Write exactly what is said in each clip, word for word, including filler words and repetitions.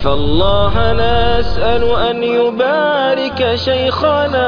فالله نسأل أن يبارك شيخنا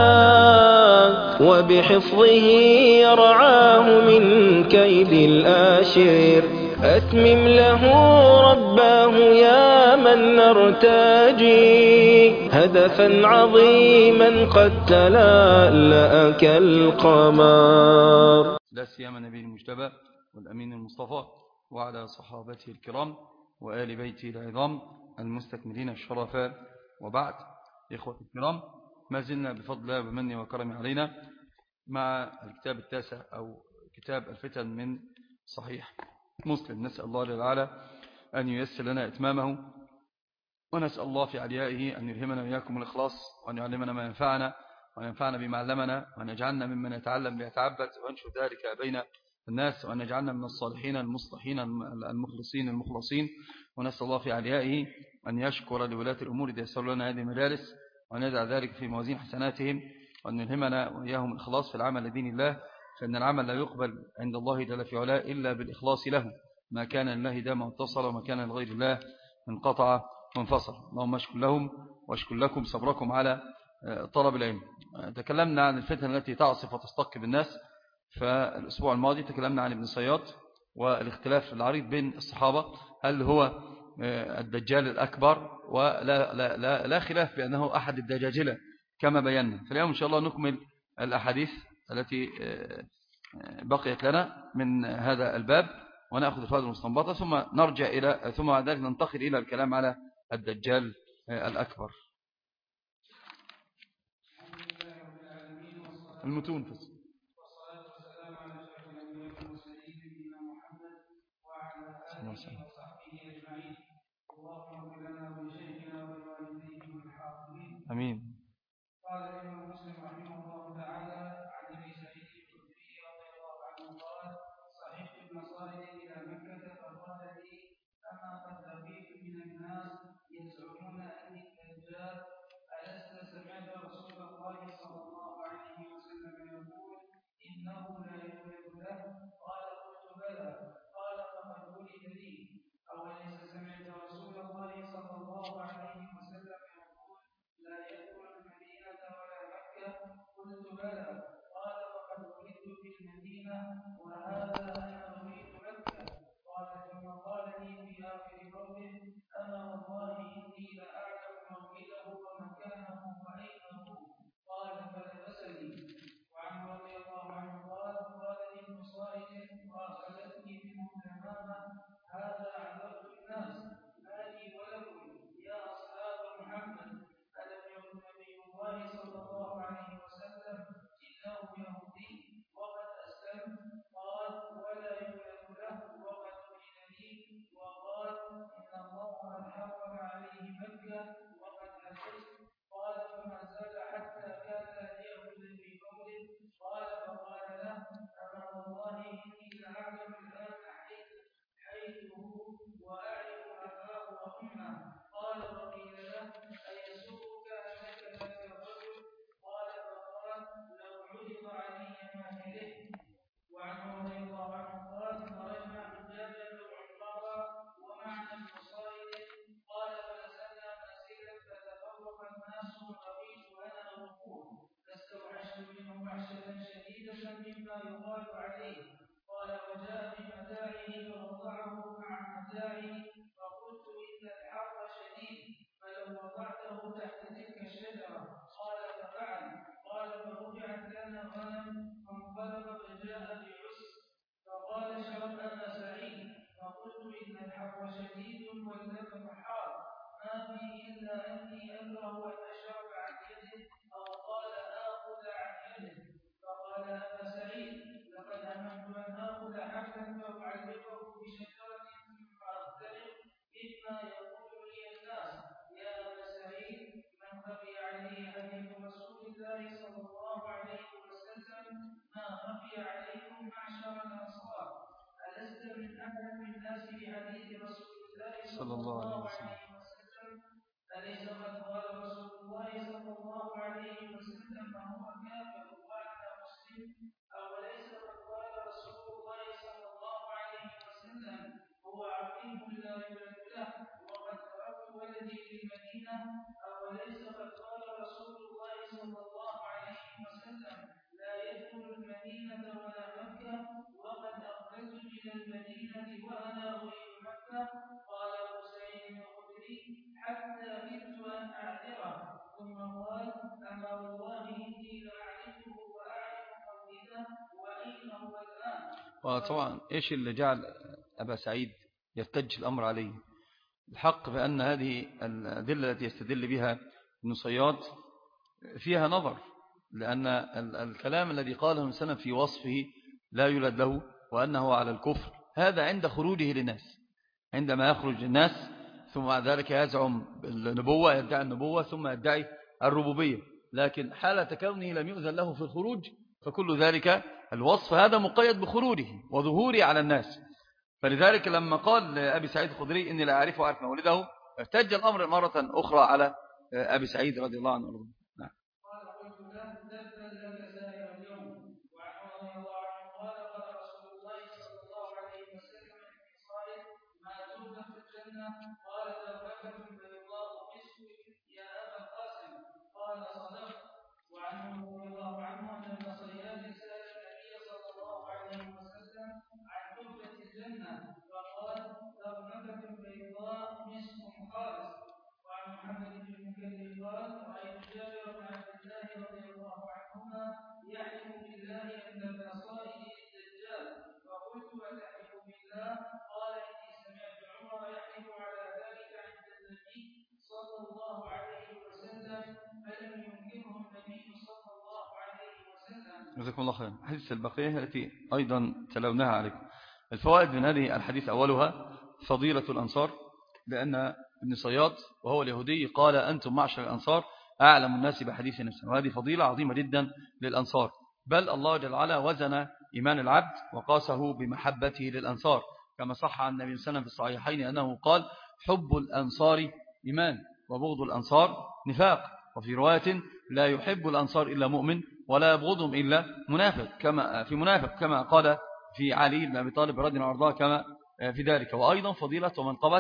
وبحفظه يرعاه من كيد الآشر. أتمم له رباه يا من نرتجي هدفا عظيما قد تلألأ كالقمر. لا سيما النبي المجتبى والأمين المصطفى وعلى صحابته الكرام وآل بيته العظام المستكملين الشرفاء، وبعد. إخوة الكرام، ما زلنا بفضل الله وبمنه وكرمه علينا مع الكتاب التاسع أو كتاب الفتن من صحيح مسلم. نسأل الله للعالى أن ييسر لنا إتمامه، ونسأل الله في عليائه أن يلهمنا وإياكم الإخلاص، وأن يعلمنا ما ينفعنا وأن ينفعنا بما علمنا، وأن يجعلنا ممن يتعلم ليتعبد وينشر ذلك بين الناس، وأن يجعلنا من الصالحين المصلحين المخلصين المخلصين. ونسأل الله في عليائه أن يشكر لولاة الأمور إذا يسر لنا هذه المجالس، وأن يجعل ذلك في موازين حسناتهم، وأن يلهمنا وإياهم الإخلاص في العمل لدين الله، فإن العمل لا يقبل عند الله جل في علاه إلا بالإخلاص له. ما كان لله دام واتصل، وما كان لغير الله انقطع وانفصل. اللهم اشكر لهم واشكر لكم صبركم على طلب العلم. تكلمنا عن الفتن التي تعصف وتستقي بالناس. فالأسبوع الماضي تكلمنا عن ابن صياد والاختلاف العريض بين الصحابة، هل هو الدجال الأكبر، ولا لا لا لا خلاف بأنه أحد الدجاجلة كما بينا. فاليوم إن شاء الله نكمل الأحاديث التي بقيت لنا من هذا الباب، ونأخذ الفائدة المستنبطة، ثم نرجع إلى ثم بعد ذلك ننتقل إلى الكلام على الدجال الأكبر. المتون فس. والصلاة والسلام على أشرف الأنبياء والمرسلين نبينا محمد وعلى آله وصحبه أجمعين. اللهم اغفر لنا ولشيخنا ولوالديه والحاضرين. آمين. قال الإمام مسلم رحمه الله تعالى عن أبي سعيد الخدري رضي الله عنه قال: صحبت ابن صالح إلى مكة فقال لي: أما قد لقيت من الناس يزعمون أني الدجال، ألست سمعت رسول الله صلى الله عليه وسلم يقول: إنه لا يولد له؟ قال: قلت بلى. قال: فقد ولد لي. أوليس سمعت رسول الله صلى الله عليه وسلم يقول: لا يدخل المدينة ولا مكة؟ قلت بلى. قال: فقد ولدت في المدينة وهذا أنا أريد مكة. قال: ثم قال لي في آخر قوله: أما والله إني لأعلم موئله ومكانه وأينه. قال: فلبسني. وعنه رضي الله عنه قال: قال لي ابن صالح وأخذتني منه اليمامة: هذا عذرت الناس، ما لي ولكم يا أصحاب محمد، ألم يكن نبي الله صلى الله عليه وسلم إنه يهودي وقد أسلم؟ قال: ولا يولد له وقد ولد لي. وقال: إن الله قد حرم عليه مكة وقد حجزت. قال: فما زال حتى كان ليأخذ في قوله. قال: فقال له: أما والله إني لأعلم الآن حيث حيثه وأعرف أباه وأمه. قال: وقيل له: أيسوءك أنك ذاك الرجل؟ قال: فقال: لو عرض علي ما إليه. وعنه رضي الله عنه قال: خرجنا حجاجا أو عمارا ومعنا ابن صالح. قال: فنزلنا منزلا فتفرق الناس وبقيت أنا أرقوه، فاستوحشت منه وحشة شديدة مما يقال عليه. قال: وجاء بمتاعه فوضعه مع متاعي، فقلت: إن الحر شديد، فلو وضعته تحت تلك الشجرة. قال: ففعل. قال: فرجعت لنا غنم فانطلق فجاء بعسر، فقال: اشرب أبا سعيد. فقلت: إن الحر شديد واللبن حار، ما بي إلا أني أكره أن أشرب عن يده، أو قال آخذ عن يده. فقال أبا سعيد: لقد هممت أن آخذ حبلا فأعلقه بشجرة فأختلف مما يقول لي الناس. يا أبا سعيد، من خفي عليه حديث رسول الله صلى الله عليه وسلم ما خفي عليكم معشر الأنصار. ألست من أعلم الناس بحديث رسول الله صلى الله عليه وسلم؟ أليس قد قال رسول الله صلى الله عليه وسلم: هو كافر وأنا مسلم؟ أوليس قد قال رسول الله صلى الله عليه وسلم: هو عقيم لا يولد له، وقد تركت ولدي المدينة أوليس قد قال رسول الله صلى الله عليه وسلم لا يدخل المدينة ولا مكة وقد أخرجت من المدينة وأنا أريد مكة. قال أبو سعيد الخدري حتى كدت أن أعذره ثم قال أما والله إني لأعرفه وأعرف موئده وأين هو الآن. وطبعا إيش اللي جعل أبا سعيد يرتج الأمر عليه؟ الحق بأن هذه الأدلة التي يستدل بها ابن صياد فيها نظر، لأن الكلام الذي قاله النبي صلى الله عليه وسلم في وصفه لا يولد له وأنه على الكفر، هذا عند خروجه للناس، عندما يخرج الناس ثم بعد ذلك يزعم النبوة، يدعي النبوة ثم يدعي الربوبية، لكن حالة كونه لم يؤذن له في الخروج فكل ذلك الوصف هذا مقيد بخروجه وظهوره على الناس. فلذلك لما قال لأبي سعيد الخدري إني لا أعرفه وأعرف مولده، ارتج الأمر مرة أخرى على أبي سعيد رضي الله عنه. نعم. قال قلت له تبا لك سائر اليوم. وعنه رضي الله عنه قال قال رسول الله صلى الله عليه وسلم في صالح ما تؤذى في الجنة قال دربكة بيضاء مسك يا أبا القاسم قال صدقت. وعنه رضي الله عنه أن ابن صياد سأل النبي صلى الله عليه وسلم عن تؤذى الجنة فقال دربكة بيضاء مسك خالص. وعن محمد بن المكلم قال رأيت جابر بن عبد الله رضي الله عنهما يحلف بالله أن بصائر الدجال فقلت وتحلف بالله قال إني سمعت عمر يحلف على ذلك عند النبي صلى الله عليه وسلم فلم ينكره النبي صلى الله عليه وسلم. جزاكم الله خير. حديث البقية التي أيضا تلوناها عليكم. الفوائد من هذه الحديث أولها فضيلة الأنصار، لأن ابن صياد وهو اليهودي قال أنتم معشر الأنصار أعلم الناس بحديث نفسه، وهذه فضيلة عظيمة جدا للأنصار، بل الله جل وعلا وزن إيمان العبد وقاسه بمحبته للأنصار، كما صح عن النبي صلى الله عليه وسلم في الصحيحين أنه قال حب الأنصار إيمان وبغض الأنصار نفاق، وفي رواية لا يحب الأنصار إلا مؤمن ولا يبغضهم إلا منافق، كما في منافق كما قال في علي بن أبي طالب رضي الله عنه كما في ذلك. وأيضا فضيلة ومنقبة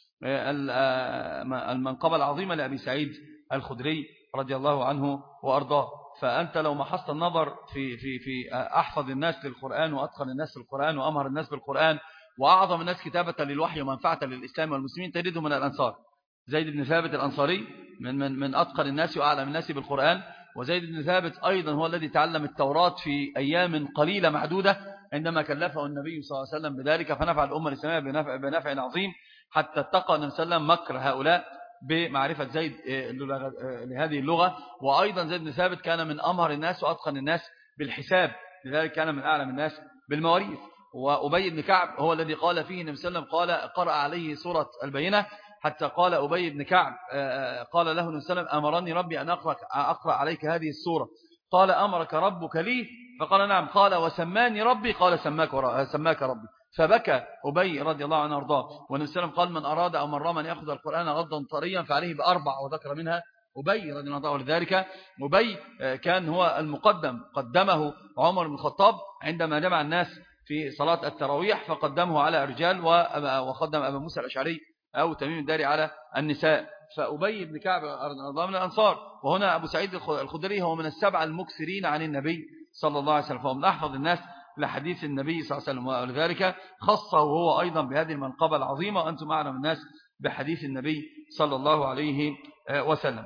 المنقبة العظيمة لأبي سعيد الخدري رضي الله عنه وأرضاه. فأنت لو محصت النظر في, في, في أحفظ الناس للقرآن وأتقن الناس للقرآن وأمهر الناس بالقرآن وأعظم الناس كتابة للوحي ومنفعة للإسلام والمسلمين تجده من الأنصار. زيد بن ثابت الأنصاري من, من, من أتقن الناس وأعلم الناس بالقرآن، وزيد بن ثابت أيضا هو الذي تعلم التوراة في أيام قليلة معدودة عندما كلفه النبي صلى الله عليه وسلم بذلك، فنفع الأمة الإسلامية بنفع, بنفع عظيم، حتى اتقى النبي صلى الله عليه وسلم مكر هؤلاء بمعرفة زيد لهذه اللغة. وأيضا زيد بن ثابت كان من أمهر الناس وأتقن الناس بالحساب، لذلك كان من أعلم الناس بالمواريث. وأبي بن كعب هو الذي قال فيه النبي صلى الله عليه وسلم قال قرأ عليه سورة البينة، حتى قال أبي بن كعب قال له النبي صلى الله عليه وسلم أمرني ربي أن أقرأ, أقرأ عليك هذه السورة، قال أمرك ربك لي؟ فقال نعم. قال وسماني ربي؟ قال سماك, سماك ربي. فبكى أبي رضي الله عنه وارضاه. والنبي صلى الله عليه وسلم قال من أراد أو من رام أن يأخذ القرآن غضا طريا فعليه بأربع، وذكر منها أبي رضي الله عنه. ولذلك أبي كان هو المقدم، قدمه عمر بن الخطاب عندما جمع الناس في صلاة التراويح فقدمه على الرجال وقدم أبا موسى الأشعري أو تميم الداري على النساء. فأبي بن كعب من الأنصار، وهنا أبو سعيد الخدري هو من السبعة المكثرين عن النبي صلى الله عليه وسلم، فهو من أحفظ الناس لحديث النبي صلى الله عليه وسلم، ولذلك خصه هو أيضا بهذه المنقبة العظيمة، وأنتم أعلم الناس بحديث النبي صلى الله عليه وسلم.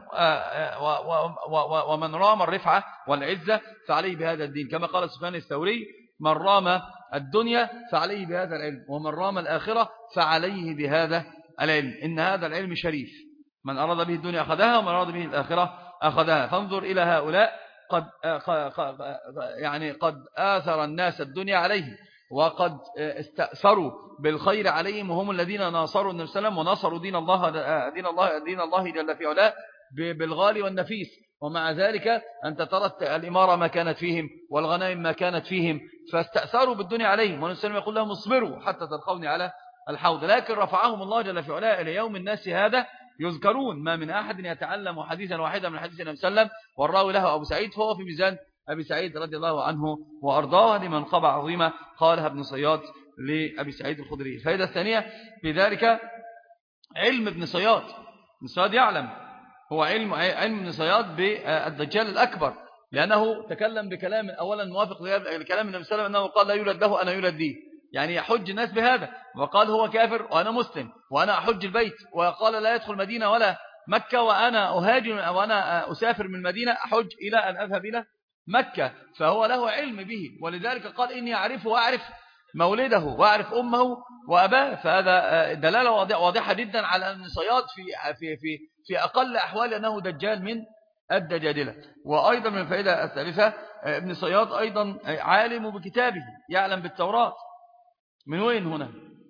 ومن رام الرفعة والعزة فعليه بهذا الدين، كما قال سفيان الثوري من رام الدنيا فعليه بهذا العلم، ومن رام الآخرة فعليه بهذا العلم، إن هذا العلم شريف، من أراد به الدنيا أخذها ومن أراد به الآخرة أخذها. فانظر إلى هؤلاء قد يعني قد آثر الناس الدنيا عليه، وقد استأثروا بالخير عليهم، وهم الذين ناصروا النبي صلى الله عليه وسلم ونصروا دين الله دين الله دين الله جل في علاه بالغالي والنفيس. ومع ذلك أنت ترى الإمارة ما كانت فيهم والغنائم ما كانت فيهم، فاستأثروا بالدنيا عليهم، والنبي صلى الله عليه وسلم يقول لهم اصبروا حتى تلقوني على الحوض. لكن رفعهم الله جل في علاه إلى يوم الناس هذا يذكرون، ما من أحد يتعلم حديثا واحدا من حديث النبي صلى الله عليه وسلم والراوي له أبو سعيد فهو في ميزان أبي سعيد رضي الله عنه وأرضاه. هذه منقبة عظيمة قالها ابن صياد لأبي سعيد الخدري. الفائدة الثانية في ذلك علم ابن صياد، ابن صياد يعلم، هو علم علم ابن صياد بالدجال الأكبر، لأنه تكلم بكلام أولا موافق لكلام النبي صلى الله عليه وسلم أنه قال لا يولد له أنا يولد لي، يعني يحج الناس بهذا، وقال هو كافر وأنا مسلم وأنا أحج البيت، وقال لا يدخل مدينة ولا مكة وأنا أهاجر وأنا أسافر من المدينة أحج إلى أن أذهب إلى مكة، فهو له علم به، ولذلك قال إني أعرفه وأعرف مولده وأعرف أمه وأباه. فهذا دلالة واضحة جدا على أن صياد في في في في أقل أحوال أنه دجال من الدجاجلة. وأيضا من الفائدة الثالثة ابن صياد أيضا عالم بكتابه، يعلم بالتوراة. من وين هنا؟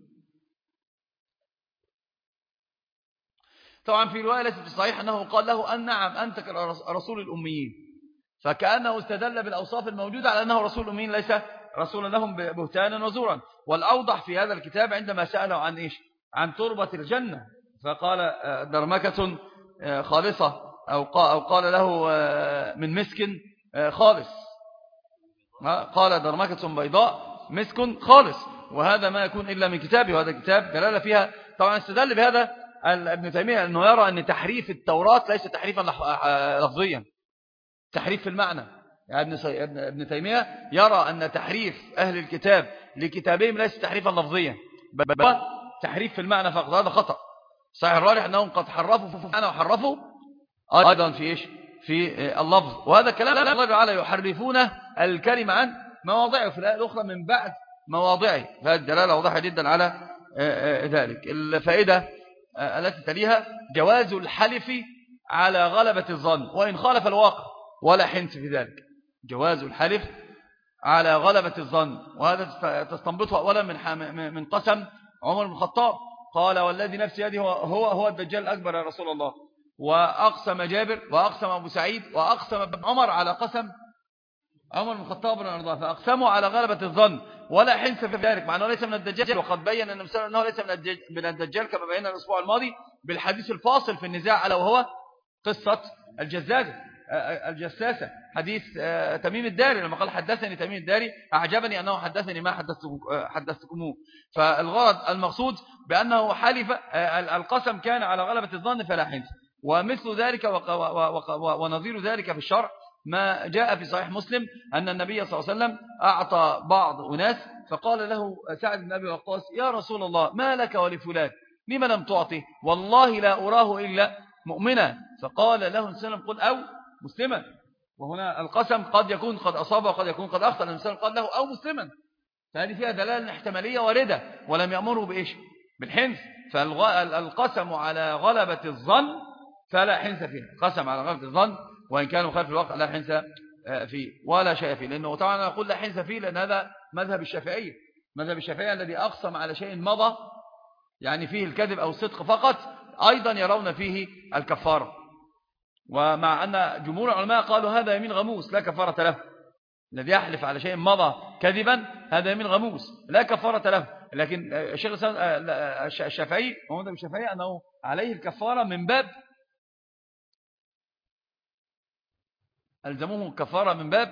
طبعا في رواية ليست في الصحيح أنه قال له أن نعم أنت رسول الأميين، فكأنه استدل بالأوصاف الموجودة على أنه رسول الأميين ليس رسولا لهم بهتانا وزورا. والأوضح في هذا الكتاب عندما سأله عن إيش؟ عن تربة الجنة، فقال درمكة خالصة أو قال له من مسك خالص، قال درمكة بيضاء مسك خالص، وهذا ما يكون إلا من كتابه، وهذا كتاب دلالة فيها. طبعا استدل بهذا ابن تيمية أنه يرى أن تحريف التوراة ليس تحريفا لفظيا، تحريف في المعنى. يعني ابن تيمية يرى أن تحريف أهل الكتاب لكتابهم ليس تحريفا لفظيا، بل تحريف في المعنى فقط، هذا خطأ. صحيح الراجح أنهم قد حرفوا في المعنى وحرفوا أيضا في إيش؟ في اللفظ، وهذا كلام الله تعالى يحرفون الكلمة عن مواضعه في الآية الأخرى من بعد مواضعه، فهذه الدلالة واضحة جدا على ذلك. الفائدة التي تليها جواز الحلف على غلبة الظن وإن خالف الواقع، ولا حنس في ذلك. جواز الحلف على غلبة الظن، وهذا تستنبطه أولا من من قسم عمر بن الخطاب، قال والذي نفسي يده هو هو الدجال الأكبر يا رسول الله، وأقسم جابر وأقسم أبو سعيد وأقسم ابن عمر على قسم عمر بن الخطاب رضي الله عنه، فأقسموا على غلبة الظن ولا حنس في ذلك، مع أنه ليس من الدجال. وقد بين النبي صلى الله عليه وسلم أنه ليس من الدجال كما بينا الأسبوع الماضي بالحديث الفاصل في النزاع، ألا وهو قصة الجزازة الجساسة، حديث تميم الداري لما قال حدثني تميم الداري أعجبني أنه حدثني ما حدثتكموه. فالغرض المقصود بأنه حلف القسم كان على غلبة الظن فلا حنس. ومثل ذلك ونظير ذلك في الشرع ما جاء في صحيح مسلم أن النبي صلى الله عليه وسلم أعطى بعض أناس، فقال له سعد بن أبي وقاص يا رسول الله ما لك ولفلان لما لم تعطي؟ والله لا أراه إلا مؤمنا. فقال له النبي صلى الله عليه وسلم قل أو مسلما، وهنا القسم قد يكون قد أصاب وقد يكون قد أخطأ، النبي صلى الله عليه وسلم قال له أو مسلما، فهذه فيها دلالة احتمالية واردة، ولم يأمره بإيش؟ بالحنث. فالقسم على غلبة الظن فلا حنث فيه، قسم على غلبة الظن وإن كانوا خلف الواقع لا حنث فيه ولا شيء فيه، لأنه طبعا أنا أقول لا حنث فيه لأن هذا مذهب الشافعية، مذهب الشافعية الذي أقسم على شيء مضى يعني فيه الكذب أو الصدق فقط أيضا يرون فيه الكفارة، ومع أن جمهور العلماء قالوا هذا يمين غموس لا كفارة له، الذي يحلف على شيء مضى كذبا هذا يمين غموس لا كفارة له. لكن الشيخ الشافعي ومذهب الشافعي أنه عليه الكفارة من باب ألزموه الكفارة من باب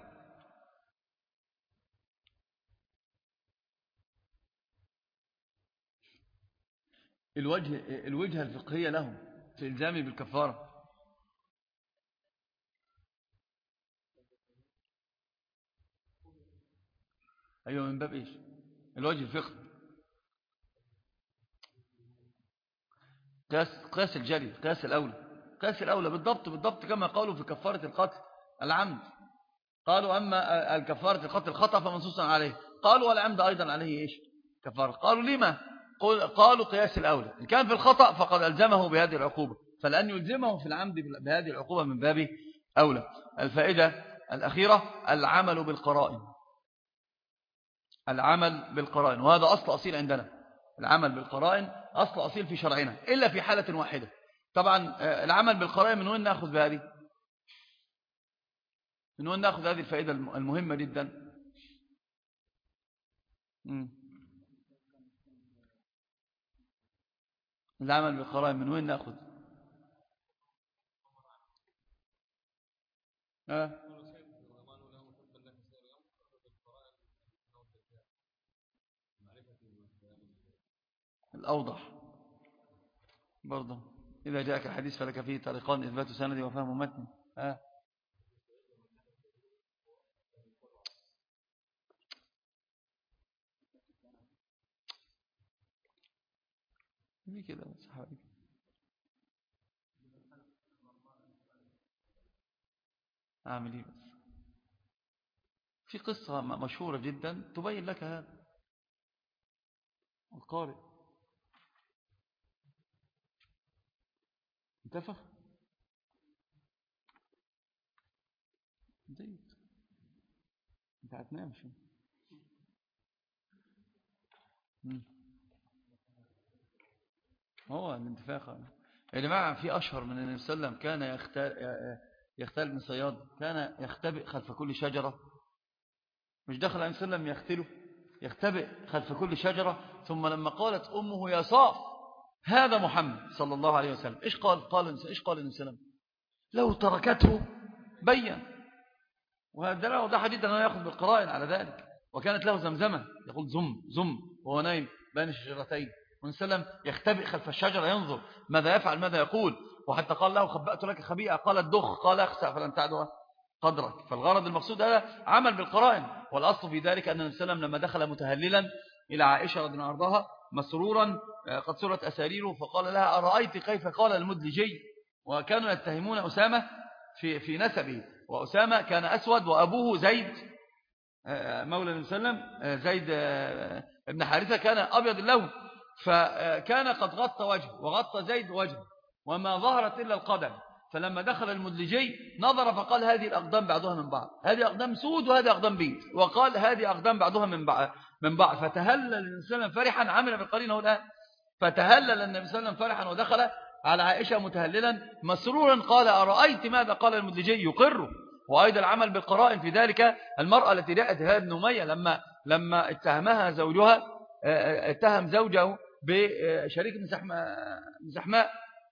الوجه الوجهة الفقهية لهم في إلزامه بالكفارة. أيوة من باب إيش؟ الوجه الفقهي، قياس قياس الجري، قياس الأولى، قياس الأولى بالضبط بالضبط كما قالوا في كفارة القتل العمد، قالوا أما الكفارة القتل الخطأ فمنصوصا عليه، قالوا والعمد أيضا عليه إيش؟ كفارة. قالوا لما؟ قالوا قياس الأولى، إن كان في الخطأ فقد ألزمه بهذه العقوبة، فلأن يلزمه في العمد بهذه العقوبة من باب أولى. الفائدة الأخيرة العمل بالقرائن، العمل بالقرائن، وهذا أصل أصيل عندنا، العمل بالقرائن أصل أصيل في شرعنا إلا في حالة واحدة. طبعا العمل بالقرائن من وين نأخذ بهذه؟ من وين نأخذ هذه الفائدة المهمة جدا؟ مم. العمل بالقرائن من وين نأخذ؟ أه؟ الأوضح برضه إذا جاءك الحديث فلك فيه طريقان: إثبات سند وفهم متن. آه. ليه كده بس حبيبي؟ أعمل إيه بس؟ في قصة مشهورة جدا تبين لك هذا. القارئ انتفخ زيد، انت هتنام شو؟ هو الانتفاخ يا جماعة. في أشهر من النبي صلى الله عليه وسلم كان يختال ابن صياد، كان يختبئ خلف كل شجرة. مش دخل النبي صلى الله عليه وسلم يختله، يختبئ خلف كل شجرة. ثم لما قالت أمه يا صاف هذا محمد صلى الله عليه وسلم، إيش قال؟ قال إيش قال النبي صلى الله عليه وسلم؟ لو تركته بين. وهذا له وضح جدا أنه يأخذ بالقرائن على ذلك. وكانت له زمزمة يقول زم زم وهو نايم بين الشجرتين، والنبي صلى الله عليه وسلم يختبئ خلف الشجرة ينظر ماذا يفعل ماذا يقول. وحتى قال له خبأت لك خبيئة، قال الدخ، قال اخسأ فلن تعدها قدرك. فالغرض المقصود هذا عمل بالقرائن. والأصل في ذلك أن النبي صلى الله عليه وسلم لما دخل متهللا إلى عائشة رضي الله عنها مسرورا قد سرت أساريره، فقال لها أرأيت كيف قال المدلجي؟ وكانوا يتهمون أسامة في في نسبه، وأسامة كان أسود وأبوه زيد مولى النبي صلى الله عليه وسلم زيد ابن حارثة كان أبيض اللون، فكان قد غطى وجهه وغطى زيد وجهه وما ظهرت إلا القدم. فلما دخل المدلجي نظر فقال هذه الأقدام بعضها من بعض، هذه أقدام سود وهذه أقدام بيض، وقال هذه أقدام بعضها من بعض من بعض. فتهلل النبي صلى الله عليه وسلم فرحا، عمل بالقرينة الآن. فتهلل النبي صلى الله عليه وسلم فرحا ودخل على عائشة متهللا مسرورا، قال أرأيت ماذا قال المدلجي؟ يقر. وأيضا العمل بالقرائن في ذلك المرأة التي جاءت هي ابن أمية لما لما اتهمها زوجها، اتهم زوجه بشريك من زحماء،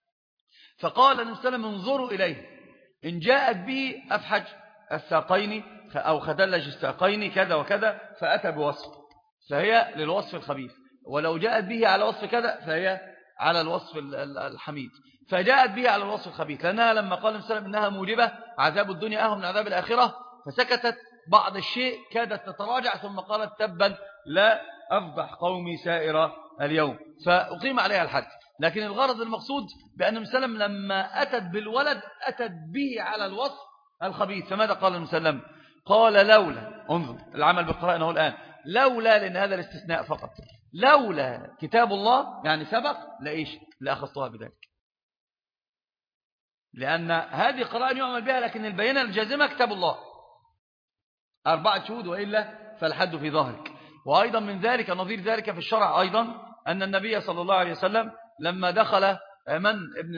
فقال النبي صلى الله عليه وسلم انظروا إليه، إن جاءت به أفحج الساقين أو خدلج الساقين كذا وكذا فأتى بوصف، فهي للوصف الخبيث، ولو جاءت به على وصف كذا فهي على الوصف الحميد. فجاءت به على الوصف الخبيث، لأنها لما قال النبي صلى الله عليه وسلم إنها موجبة عذاب الدنيا أهم من عذاب الآخرة، فسكتت بعض الشيء كادت تتراجع، ثم قالت تبا لا أفضح قومي سائر اليوم، فأقيم عليها الحد. لكن الغرض المقصود بأن النبي صلى الله عليه وسلم لما أتت بالولد أتت به على الوصف الخبيث. فماذا قال النبي صلى الله عليه وسلم؟ قال لولا، انظر العمل بالقرآن هو الآن، لولا، لأن هذا الاستثناء فقط، لولا كتاب الله يعني سبق لإيش؟ لأخذتها بذلك، لأن هذه قرآن يعمل بها، لكن البينة الجازمة كتاب الله أربعة شهود وإلا فالحد في ظهرك. وأيضا من ذلك نظير ذلك في الشرع أيضا أن النبي صلى الله عليه وسلم لما دخل من ابن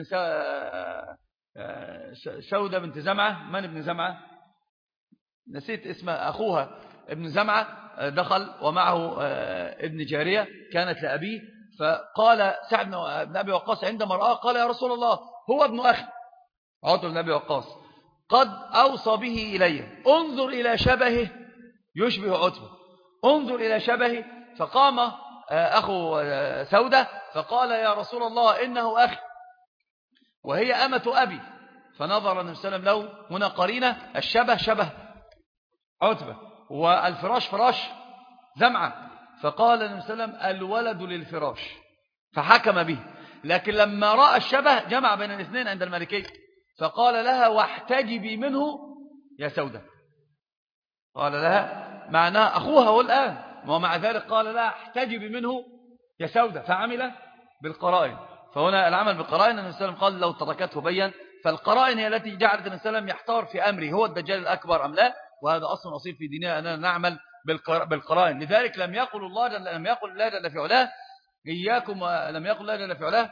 سودة بنت زمعة، من ابن زمعة نسيت اسمه، أخوها ابن زمعة، دخل ومعه ابن جارية كانت لأبيه، فقال سعد بن أبي وقاص عندما رآه قال يا رسول الله هو ابن أخي عتبة بن أبي وقاص قد أوصى به إلي، انظر إلى شبهه يشبه عتبة، انظر إلى شبهه. فقام أخو سودة فقال يا رسول الله إنه أخي وهي أمة أبي، فنظر النبي صلى الله عليه وسلم له هنا قرينة، الشبه شبه عتبة والفراش فراش زمعة، فقال النبي صلى الله عليه وسلم الولد للفراش فحكم به. لكن لما رأى الشبه جمع بين الاثنين عند المالكي، فقال لها واحتجبي منه يا سودة، قال لها معناه أخوها هو الآن، ومع ذلك قال لها احتجبي منه يا سودة، فعمل بالقرائن. فهنا العمل بالقرائن النبي صلى الله عليه وسلم قال لو تركته بين. فالقرائن هي التي جعلت النبي صلى الله عليه وسلم يحتار في أمره هو الدجال الأكبر أم لا، وهذا أصل أصيل في ديننا أننا نعمل بالقرائن. لذلك لم يقل الله جل لم يقل الله جل في علاه إياكم، لم يقل الله جل في علاه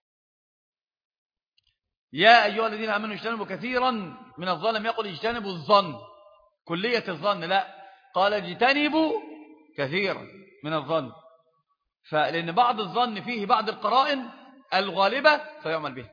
يا أيها الذين آمنوا اجتنبوا كثيرا من الظن، لم يقل اجتنبوا الظن كلية الظن، لا، قال اجتنبوا كثيرا من الظن، فلأن بعض الظن فيه بعض القرائن الغالبة فيعمل بها،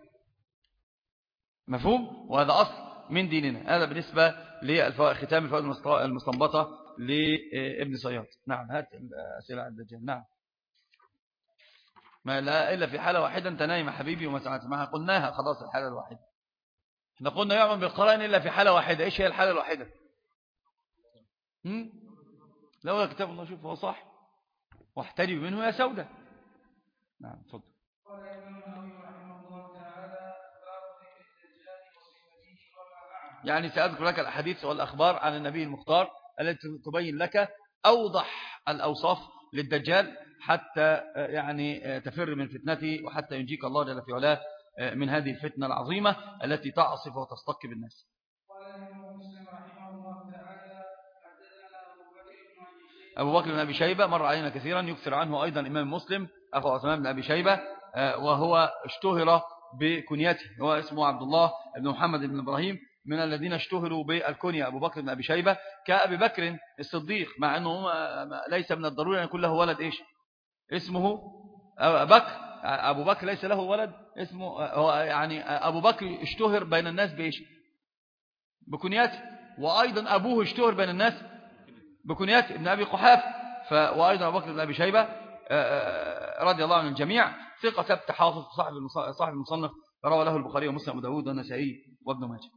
مفهوم؟ وهذا أصل من ديننا. هذا بالنسبة لختام الفوائد المستنبطة لابن صياد. نعم، هات الأسئلة عند الدجال. نعم. ما لا إلا في حالة واحدة أنت نايم يا حبيبي وما سمعت ما قلناها خلاص الحالة الواحدة. احنا قلنا يعمل بالقرائن إلا في حالة واحدة. إيش هي الحالة الواحدة؟ هم؟ لو كتاب الله شوف هو صح واحتري منه يا سودة. نعم تفضل. قال الإمام النووي رحمه الله تعالى باب ذكر الدجال وصفته وما معه. يعني سأذكر لك الأحاديث والأخبار عن النبي المختار التي تبين لك أوضح الأوصاف للدجال حتى يعني تفر من فتنته وحتى ينجيك الله جل في علاه من هذه الفتنة العظيمة التي تعصف وتستقي بالناس. قال الإمام مسلم رحمه الله تعالى حدثنا أبو بكر بن أبي شيبة مر علينا كثيرا، يكثر عنه أيضا إمام مسلم أخو عثمان بن أبي شيبة، وهو اشتهر بكنيته، هو اسمه عبد الله بن محمد بن إبراهيم، من الذين اشتهروا بالكنية أبو بكر بن أبي شيبة كأبي بكر الصديق، مع أنه ليس من الضروري أن يكون له ولد إيش اسمه بكر. أبو بكر ليس له ولد اسمه هو، يعني أبو بكر اشتهر بين الناس بإيش بكنيته، وأيضا أبوه اشتهر بين الناس بكنيته ابن أبي قحافة. وأيضا أبو بكر بن أبي شيبة رضي الله عن الجميع ثقة ثبت حافظ صاحب صاحب المصنف، روى له البخاري ومسلم وداود والنسائي وابن ماجه.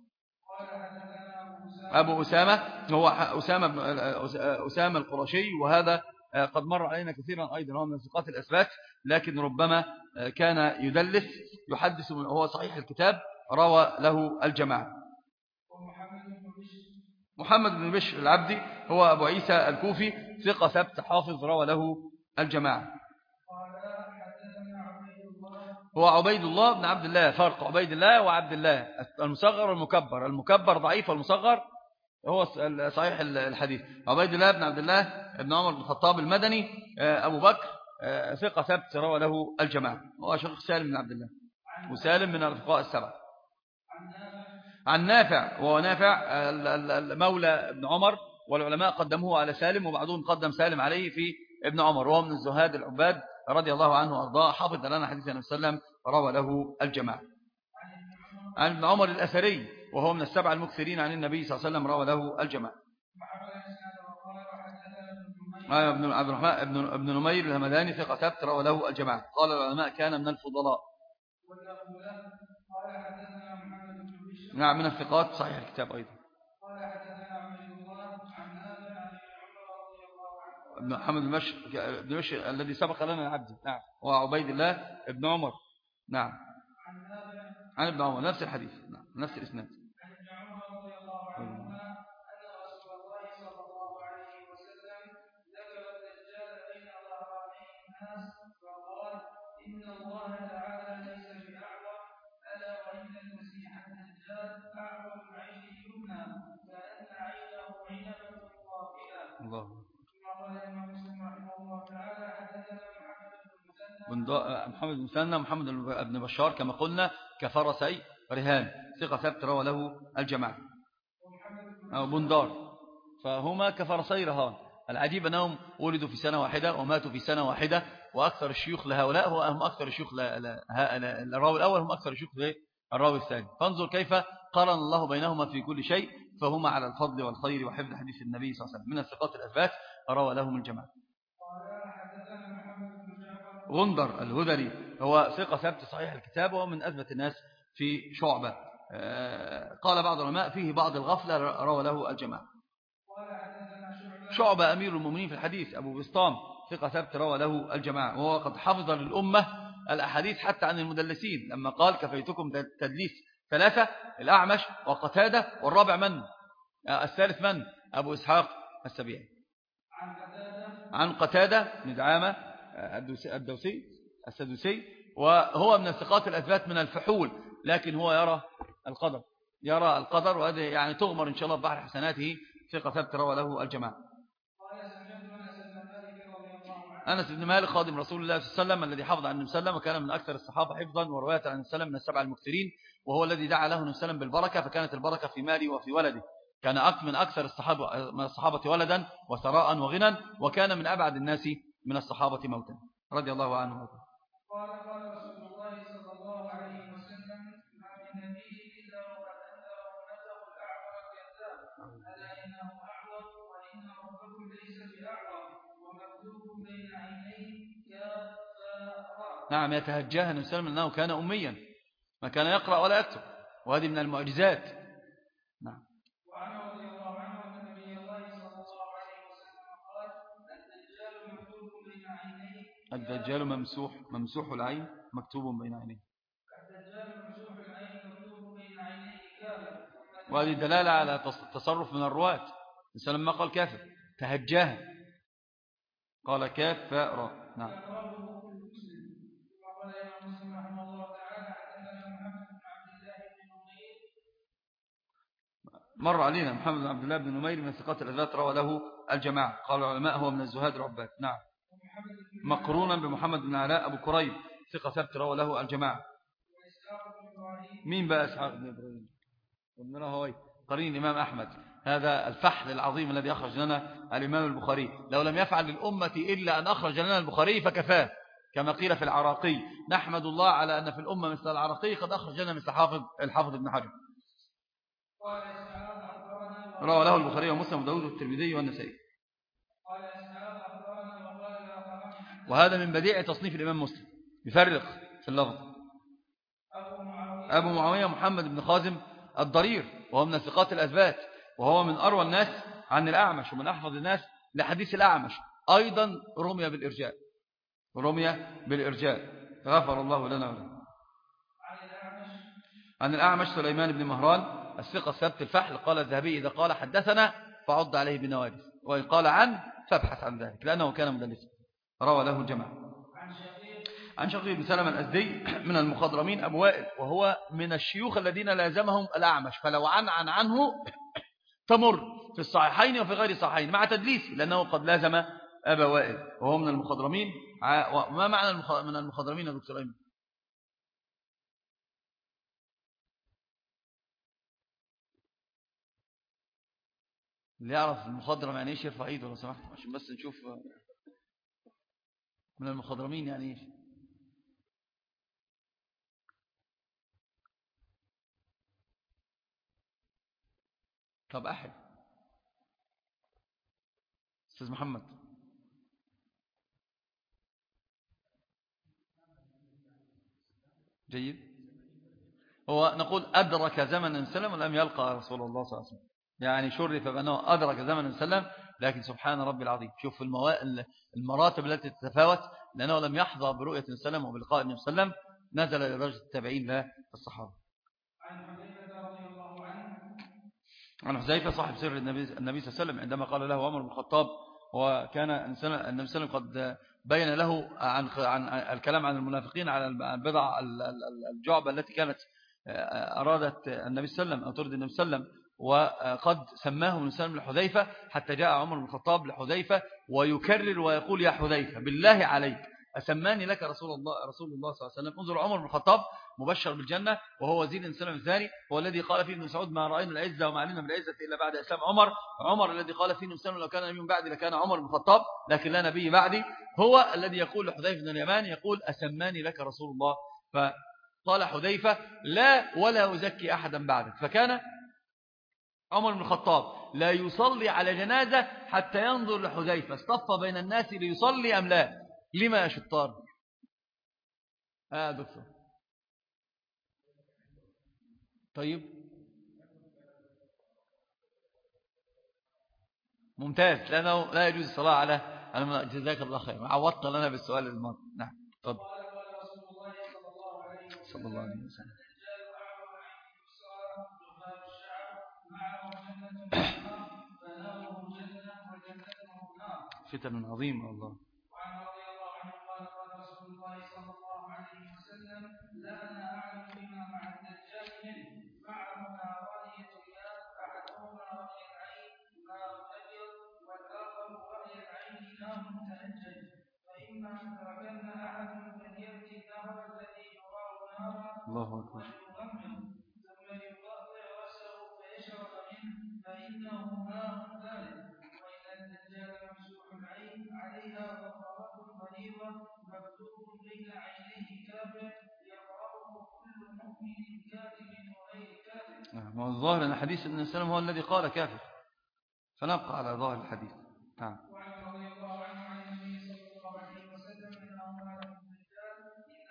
أبو أسامة هو أسامة بن أسامة القرشي، وهذا قد مر علينا كثيرا أيضا، هو من ثقات الأثبات لكن ربما كان يدلس يحدث، هو صحيح الكتاب روى له الجماعة. محمد بن بشر العبدي هو أبو عيسى الكوفي ثقة ثبت حافظ روى له الجماعة. هو عبيد الله بن عبد الله، فرق عبيد الله وعبد الله، المصغر والمكبر، المكبر ضعيف والمصغر هو صحيح الحديث. عبيد الله بن عبد الله بن عمر بن الخطاب المدني أبو بكر ثقة ثبت روى له الجماعة. هو شيخ سالم بن عبد الله، وسالم من الفقهاء السبعة. عن نافع، وهو نافع مولى ابن عمر، والعلماء قدموه على سالم وبعضهم قدم سالم عليه في ابن عمر، وهو من الزهاد العباد رضي الله عنه وارضاه، حافظ لنا حديث النبي صلى الله عليه وسلم روى له الجماعة. عن ابن عمر الأثري وهو من السبع المكثرين عن النبي صلى الله عليه وسلم روى له الجماعة. ابن عبد الرحمن ابن ابن نمير الهمداني ثقة ثبت روى له الجماعة. قال العلماء كان من الفضلاء. نعم من الثقات صحيح الكتاب أيضا. ابن محمد بن بشر الذي سبق لنا العبد، نعم، وعبيد الله ابن عمر، نعم، عن ابن عمر نفس الحديث، نعم نفس الإسناد. الله. محمد بن مسنى محمد بن بشار كما قلنا كفرسي رهان ثقة ثبت روى له الجماعة. أو بندار، فهما كفرسي رهان. العجيب أنهم ولدوا في سنة واحدة وماتوا في سنة واحدة، وأكثر الشيوخ لهؤلاء هم أكثر الشيوخ الراوي الأول هم أكثر الشيوخ للراوي الثاني. فانظر كيف قرن الله بينهما في كل شيء، فهما على الفضل والخير وحفظ حديث النبي صلى الله عليه وسلم من الثقات الأثبات روى لهم الجماعة. غندر الهذلي هو ثقة ثبت صحيح الكتاب، وهو من أثبت الناس في شعبة. قال بعض العلماء فيه بعض الغفلة روى له الجماعة. شعبة أمير المؤمنين في الحديث أبو بسطام ثقة ثبت روى له الجماعة، وهو قد حفظ للأمة الأحاديث حتى عن المدلسين، لما قال كفيتكم تدليس ثلاثة، الأعمش وقتادة، والرابع من؟ الثالث من؟ أبو إسحاق السبيعي. عن قتادة بن دعامة الدوسي السدوسي، وهو من الثقات الأثبات من الفحول، لكن هو يرى القدر يرى القدر وهذا يعني تغمر إن شاء الله بحر حسناته، ثقة ثبت روى له الجماعة. أنس بن مالك خادم رسول الله صلى الله عليه وسلم الذي حفظ عن النبي صلى الله عليه وسلم، وكان من أكثر الصحابة حفظا ورواية عن النبي صلى الله عليه وسلم من السبع المكثرين، وهو الذي دعا له النبي صلى الله عليه وسلم بالبركة، فكانت البركة في ماله وفي ولده. كان من أكثر الصحابة من الصحابة ولدا وثراء وغنى، وكان من أبعد الناس من الصحابة موتا رضي الله عنه. قال قال رسول الله صلى الله عليه وسلم: ما من نبي إلا وقد أنذر أمته الأعور الكذاب، ألا إنه أعور وإن ربكم ليس بأعور ومكتوب بين عينيه كافراء. نعم يتهجاه النبي صلى الله عليه وسلم أنه كان أميا ما كان يقرأ ولا يكتب، وهذه من المعجزات. نعم. وعنه رضي الله عنه أن نبي الله صلى الله عليه وسلم قال: الدجال مكتوب بين عينيه. الدجال ممسوح ممسوح العين مكتوب بين عينيه. الدجال ممسوح العين مكتوب بين عينيه كافر. وهذه دلالة على تصرف من الرواة. الإنسان لما قال كافر تهجاه قال كاف فاء راء. نعم. وقال الإمام مسلم رحمه الله تعالى: حدثنا محمد بن عبد الله بن نمير. مر علينا محمد بن عبد الله بن نمير من ثقات الأثبات روى له الجماعة. قال العلماء هو من الزهاد العباد. نعم. مقرونا بمحمد بن علاء أبو كريب ثقة ثبت روى له الجماعة. مين بقى إسحاق بن إبراهيم؟ قلنا هو قرين الإمام أحمد، هذا الفحل العظيم الذي أخرج لنا الإمام البخاري. لو لم يفعل للأمة إلا أن أخرج لنا البخاري فكفاه، كما قيل في العراقي. نحمد الله على أن في الأمة مثل العراقي قد أخرج لنا مثل حافظ الحافظ ابن حجر. روى له البخاري ومسلم وداود والترمذي والنسائي. وهذا من بديع تصنيف الإمام مسلم، يفرق في اللفظ. أبو معاوية محمد بن خازم الضرير، وهو من الثقات الأثبات، وهو من أروى الناس عن الأعمش ومن أحفظ الناس لحديث الأعمش. أيضا رمي بالإرجاء رمي بالإرجاء غفر الله لنا وله. عن الأعمش سليمان بن مهران الثقة الثبت الفحل. قال الذهبي: إذا قال حدثنا فعض عليه بنوادي، وإن قال عن فابحث عن ذلك، لأنه كان مدلسا. روى له الجماعة. عن شقيق بن سلمة الأزدي من المخضرمين أبو وائل، وهو من الشيوخ الذين لازمهم الأعمش، فلو عن عن عنه تمر في الصحيحين وفي غير الصحيحين مع تدليسه، لأنه قد لازم أبا وائل وهو من المخضرمين. وما معنى من المخضرمين يا دكتور أيمن؟ اللي يعرف المخضرم يعني ايش يرفع ايده لو سمحت عشان بس نشوف من المخضرمين يعني ايش. طب أحد أستاذ محمد. جيد. هو نقول أدرك زمن سلم ولم يلقى رسول الله صلى الله عليه وسلم، يعني شرف بأنه أدرك زمن سلم، لكن سبحان ربي العظيم شوف المراتب التي تتفاوت، لأنه لم يحظى برؤية سلم وبلقاء النبي صلى الله عليه وسلم، نزل لدرجة التابعين للصحابة. عن حذيفة صاحب سر النبي صلى الله عليه وسلم عندما قال له عمر بن الخطاب، وكان النبي صلى الله عليه وسلم قد بين له عن عن الكلام عن المنافقين على البضع الجعبة التي كانت أرادت النبي صلى الله عليه وسلم أو ترد النبي صلى الله عليه وسلم، وقد سماه النبي صلى الله عليه وسلم لحذيفة، حتى جاء عمر بن الخطاب لحذيفة ويكرر ويقول: يا حذيفة بالله عليك أسماني لك رسول الله رسول الله صلى الله عليه وسلم. انظر عمر بن الخطاب مبشر بالجنة وهو وزير النبي صلى الله عليه وسلم الثاني، هو الذي قال فيه ابن مسعود: ما رأينا العزة وما علينا بالعزة إلا بعد إسلام عمر. عمر الذي قال فيه النبي صلى الله عليه وسلم: لو كان نبي بعدي لكان عمر بن الخطاب، لكن لا نبي بعدي. هو الذي يقول لحذيفة بن اليمان يقول: أسماني لك رسول الله. فقال حذيفة: لا ولا أزكي أحدا بعدك. فكان عمر بن الخطاب لا يصلي على جنازة حتى ينظر لحذيفة اصطف بين الناس ليصلي أم لا. لما يا شطار؟ آه دكتور. طيب ممتاز، لأنه لا يجوز الصلاة على جزاك الله خير، عوضت لنا بالسؤال الماضي. نعم تفضل. صلى الله عليه وسلم. فتن عظيم الله. وعن رضي الله عنه قال قال رسول الله صلى الله عليه وسلم: لا أنا أعلم بما مع الدجال منه، معهما رأي الماء، أحدهما رأي العين ماء أبيض، والآخر رأي العين ماء متهجد، فإما أن تركن أحد فليأتي النهر الذي يراه نارا الله أكبر ويغمض ثم يقطع رأسه فيشرب منه فإنه ماء ذلك. وإن الدجال ممسوح العين عليها ضفرات غليظة مكتوب بين عينيه كافر يقرأه كل مؤمن كاذب وغير كاذب. نعم. الظاهر أن حديث ابن سلم هو الذي قال كافر، فنبقى على ظاهر الحديث. نعم. وعن رضي الله عنه عن النبي صلى الله عليه وسلم أنه قال في الدجال: إن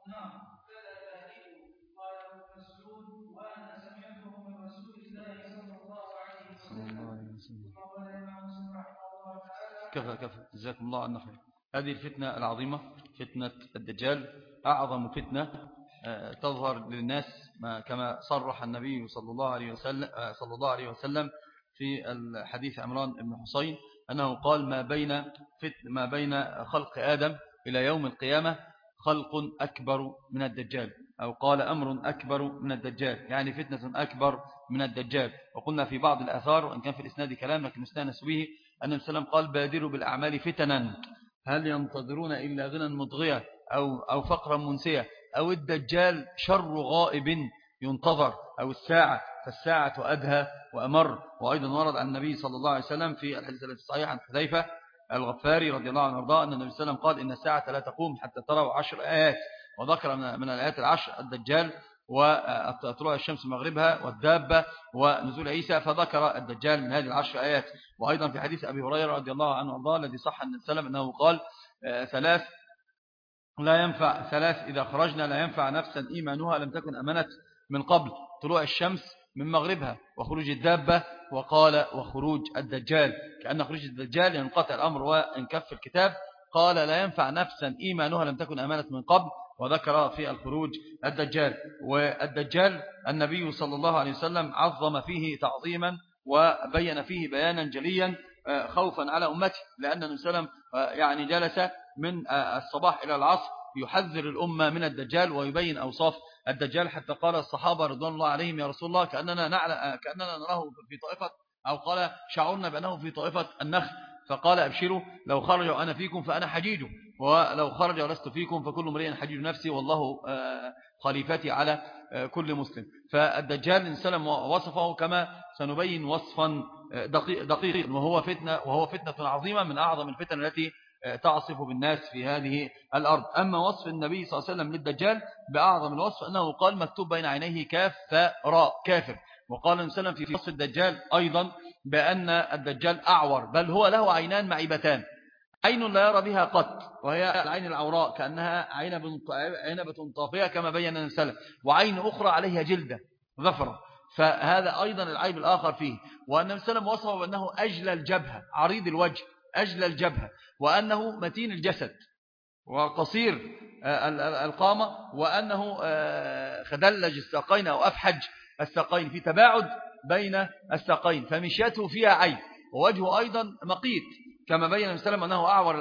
نعم كذا ذلك قال ابن مسعود وانا سمعته من رسول الله صلى الله عليه وسلم. ثم قال الامام مسلم رحمه الله تعالى كفى كفى جزاكم الله عنا خير. هذه الفتنة العظيمة فتنة الدجال أعظم فتنة تظهر للناس كما صرح النبي صلى الله عليه وسلم صلى الله عليه وسلم في الحديث عمران بن حسين أنه قال ما بين ما بين خلق آدم إلى يوم القيامة خلق أكبر من الدجال، أو قال أمر أكبر من الدجال، يعني فتنة أكبر من الدجال. وقلنا في بعض الآثار وإن كان في الإسناد كلام لكن نستأنس به أن النبي صلى الله عليه وسلم قال بادروا بالأعمال فتنا هل ينتظرون إلا غنى مطغية أو, أو فقرا منسية أو الدجال شر غائب ينتظر أو الساعة فالساعة أدهى وأمر. وأيضا ورد عن النبي صلى الله عليه وسلم في الحديث الصحيح عن حذيفة الغفاري رضي الله عنه وارضاه أن النبي صلى الله عليه وسلم قال إن الساعة لا تقوم حتى تروا عشر آيات، وذكر من الآيات العشر الدجال وطلوع الشمس مغربها والدابة ونزول عيسى، فذكر الدجال من هذه العشر آيات. وأيضا في حديث أبي هريرة رضي الله عنه وارضاه الذي صح عن النبي صلى الله عليه وسلم أنه قال ثلاث لا ينفع ثلاث إذا خرجنا لا ينفع نفسا إيمانها لم تكن أمنت من قبل، طلوع الشمس من مغربها وخروج الدابة، وقال وخروج الدجال، كأن خروج الدجال ينقطع الأمر وانكف الكتاب. قال لا ينفع نفسا إيمانها لم تكن أمنت من قبل، وذكر في الخروج الدجال. والدجال النبي صلى الله عليه وسلم عظم فيه تعظيما وبين فيه بيانا جليا خوفا على أمته، لأن النبي صلى الله عليه وسلم يعني جلس من الصباح إلى العصر يحذر الأمة من الدجال ويبين أوصاف الدجال، حتى قال الصحابة رضوان الله عليهم يا رسول الله كأننا, نعلم كأننا نراه في طائفة، أو قال شعرنا بأنه في طائفة النخل، فقال أبشروا لو خرج وأنا فيكم فأنا حجيج، ولو خرج ولست فيكم فكل امرئ حجيج نفسي والله خليفتي على كل مسلم. فالدجال الإنسان وصفه كما سنبين وصفا دقيقا، وهو فتنة وهو فتنة عظيمة من أعظم الفتن التي تعصف بالناس في هذه الأرض. أما وصف النبي صلى الله عليه وسلم للدجال بأعظم الوصف أنه قال مكتوب بين عينيه كاف راء كافر. وقال النبي صلى الله عليه وسلم في وصف الدجال أيضا بأن الدجال أعور، بل هو له عينان معيبتان، عين لا يرى بها قط وهي العين العوراء كأنها عنبة طافية كما بين النبي صلى الله عليه وسلم، وعين أخرى عليها جلدة ظفرة، فهذا أيضا العيب الآخر فيه. وأن النبي صلى الله عليه وسلم وصفه بأنه أجل الجبهة عريض الوجه أجل الجبهة، وأنه متين الجسد وقصير القامة، وأنه خدلج الساقين أو أفحج الساقين في تباعد بين الساقين، فمشيته فيها عيب، ووجهه أيضا مقيت كما بين النبي صلى الله عليه وسلم أنه أعور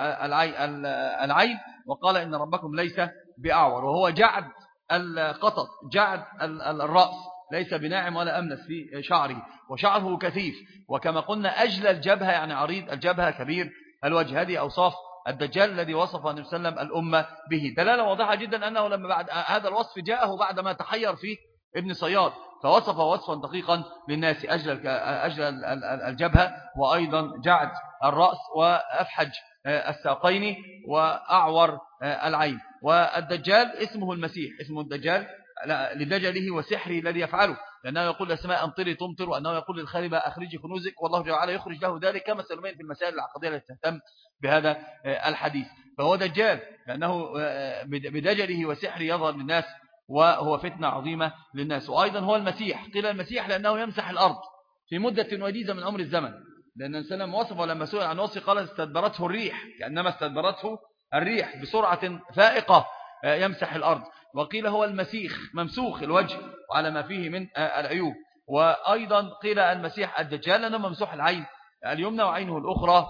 العين، وقال إن ربكم ليس بأعور، وهو جعد القطط جعد الرأس ليس بناعم ولا أملس في شعره، وشعره كثيف، وكما قلنا أجل الجبهة يعني عريض الجبهة كبير الوجه. هذه أوصاف الدجال الذي وصف النبي صلى الله عليه وسلم الأمة به. دلالة واضحة جدا أنه لما بعد هذا الوصف جاءه بعدما تحير فيه ابن صياد، فوصف وصفا دقيقا للناس أجل أجل الجبهة وأيضا جعد الرأس وأفحج الساقين وأعور العين. والدجال اسمه المسيح، اسمه الدجال لدجله وسحره الذي يفعله، لأنه يقول للسماء أمطري تمطر، وأنه يقول للخاربة أخرجي كنوزك، والله جل وعلا يخرج له ذلك، كما سلمين في المسائل العقدية التي تهتم بهذا الحديث. فهو دجال لأنه بدجله وسحره يظهر للناس وهو فتنة عظيمة للناس. وأيضا هو المسيح، قيل المسيح لأنه يمسح الأرض في مدة وجيزة من عمر الزمن، لأن السلام وصفه لما سئل عن وصفه قال استدبرته الريح، كأنما استدبرته الريح بسرعة فائقة يمسح الأرض. وقيل هو المسيح ممسوخ الوجه وعلى ما فيه من العيوب. وأيضا قيل المسيح الدجال لأنه ممسوح العين اليمنى وعينه الأخرى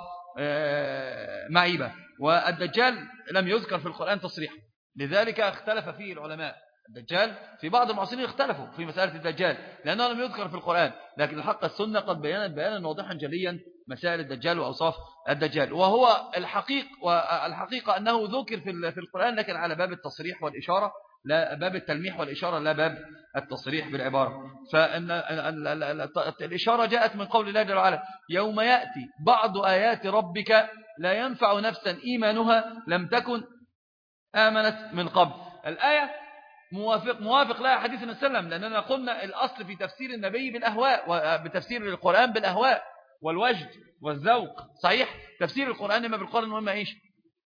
معيبة. والدجال لم يذكر في القرآن تصريحا، لذلك اختلف فيه العلماء. الدجال في بعض المعاصرين اختلفوا في مسألة الدجال لأنه لم يذكر في القرآن، لكن الحق السنة قد بيانت بيانا واضحا جليا مسائل الدجال وأوصاف الدجال. وهو الحقيق والحقيقة أنه ذكر في القرآن لكن على باب التصريح والإشارة، لا باب التلميح والإشارة لا باب التصريح بالعبارة. فإن الإشارة جاءت من قول الله جل وعلا يوم يأتي بعض آيات ربك لا ينفع نفسا إيمانها لم تكن آمنت من قبل. الآية موافق موافق لها حديث النبي صلى الله عليه وسلم، لأننا قلنا الأصل في تفسير النبي بالأهواء وبتفسير القرآن بالأهواء والوجد والذوق. صحيح تفسير القرآن إما بالقرآن وإما إيش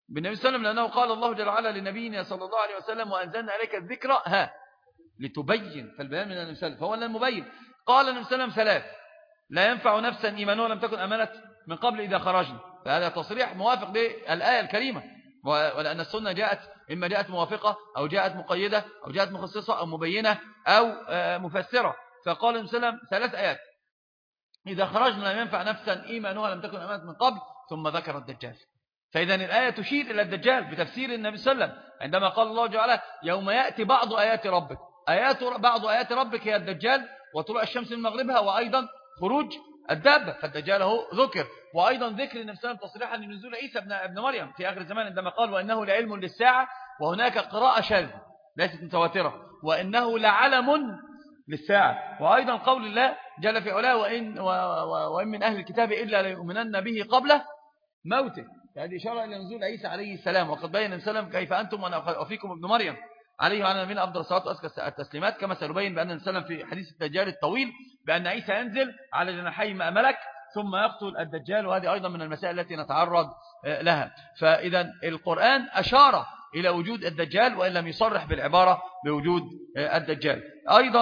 بالنبي صلى الله عليه وسلم لأنه قال الله جل وعلا لنبينا صلى الله عليه وسلم وأنزلنا عليك الذكرى ها لتبين، فالبيان من النبي صلى الله عليه وسلم فهو المبين. قال النبي صلى الله عليه وسلم ثلاث لا ينفع نفسا إيمانها لم تكن أمنت من قبل إذا خرجنا، فهذا تصريح موافق للآية الكريمة، ولأن السنة جاءت إما جاءت موافقة أو جاءت مقيدة أو جاءت مخصصة أو مبينة أو مفسرة. فقال النبي صلى الله عليه وسلم ثلاث آيات إذا خرجنا لم ينفع نفسا إيمانها لم تكن أمنت من قبل، ثم ذكر الدجال. فإذا الآية تشير إلى الدجال بتفسير النبي صلى الله عليه وسلم عندما قال الله جل وعلا يوم يأتي بعض آيات ربك، آيات بعض آيات ربك هي الدجال وطلوع الشمس من مغربها وأيضا خروج الدابة، فالدجال هو ذكر. وأيضا ذكر النبي صلى الله عليه وسلم تصريحا لنزول عيسى ابن مريم في آخر الزمان عندما قال وإنه لعلم للساعة، وهناك قراءة شاذة ليست متواترة وإنه لعلم للساعة. وأيضا قول الله جل في علاه وإن, وإن من أهل الكتاب إلا ليؤمنن به قبل موته، هذه إشارة إلى نزول عيسى عليه السلام. وقد بين النبي صلى الله عليه وسلم كيف أنتم وأنا وفيكم ابن مريم عليه وعلى نبينا أفضل الصلاة وأزكى التسليمات، كما سنبين بأن النبي صلى الله عليه وسلم في حديث الدجال الطويل بأن عيسى ينزل على جناحي ملك ثم يقتل الدجال، وهذه أيضا من المسائل التي نتعرض لها. فإذا القرآن أشار إلى وجود الدجال وإن لم يصرح بالعبارة بوجود الدجال. أيضا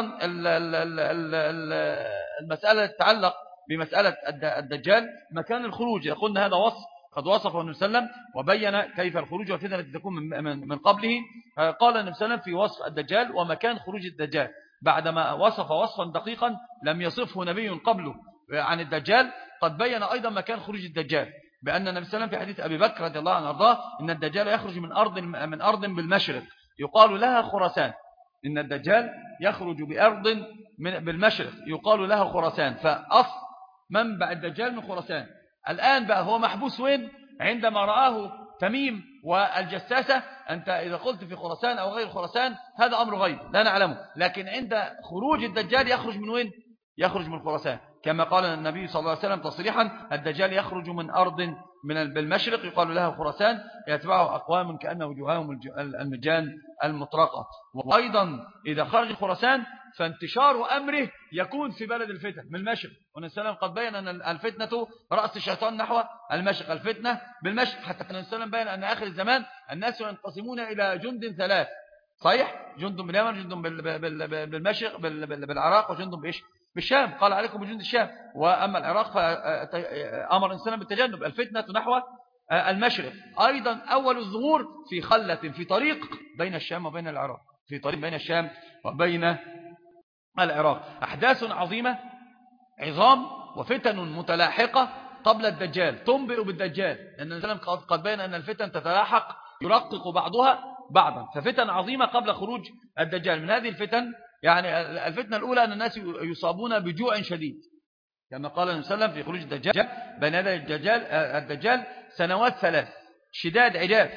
المسألة تتعلق بمسألة الدجال مكان الخروج، قلنا هذا وصف قد وصفه النبي صلى الله عليه وسلم وبين كيف الخروج والفتنة التي تكون من من قبله. قال النبي صلى الله عليه وسلم في وصف الدجال ومكان خروج الدجال بعدما وصف وصفا دقيقا لم يصفه نبي قبله عن الدجال، قد بين أيضا مكان خروج الدجال بأن النبي صلى الله عليه وسلم في حديث أبي بكر رضي الله عنه وارضاه إن الدجال يخرج من أرض من أرض بالمشرق يقال لها خراسان، إن الدجال يخرج بأرض من بالمشرق يقال لها خراسان، فأصل منبع الدجال من خراسان. الآن بقى هو محبوس وين؟ عندما رآه تميم والجساسة. أنت إذا قلت في خراسان أو غير خراسان هذا أمر غيب لا نعلمه، لكن عند خروج الدجال يخرج من وين؟ يخرج من خراسان، كما قال النبي صلى الله عليه وسلم تصريحا الدجال يخرج من أرض من بالمشرق يقال لها خراسان يتبعه أقوام كأن وجوههم المجان المطرقة. وأيضا إذا خرج خراسان فانتشار أمره يكون في بلد الفتن من المشرق، والنبي صلى الله عليه وسلم قد بين أن الفتنة رأس الشيطان نحو المشرق، الفتنة بالمشرق، حتى النبي صلى الله عليه وسلم بين أن آخر الزمان الناس ينقسمون إلى جند ثلاث، صحيح؟ جند باليمن، جند بالمشرق بالعراق، وجند بإيش؟ بالشام، قال عليكم بجند الشام. وأما العراق فأمر الإنسان بالتجنب الفتنة نحو المشرق. أيضا أول الظهور في خلة في طريق بين الشام وبين العراق، في طريق بين الشام وبين العراق، أحداث عظيمة عظام وفتن متلاحقة قبل الدجال تنبئ بالدجال، لأن النبي قد بين أن الفتن تتلاحق يرقق بعضها بعضا، ففتن عظيمة قبل خروج الدجال. من هذه الفتن يعني الفتنة الأولى أن الناس يصابون بجوع شديد، كما قال النبي صلى الله عليه وسلم في خروج الدجال بين يدي الدجال الدجال سنوات ثلاث شداد عجاف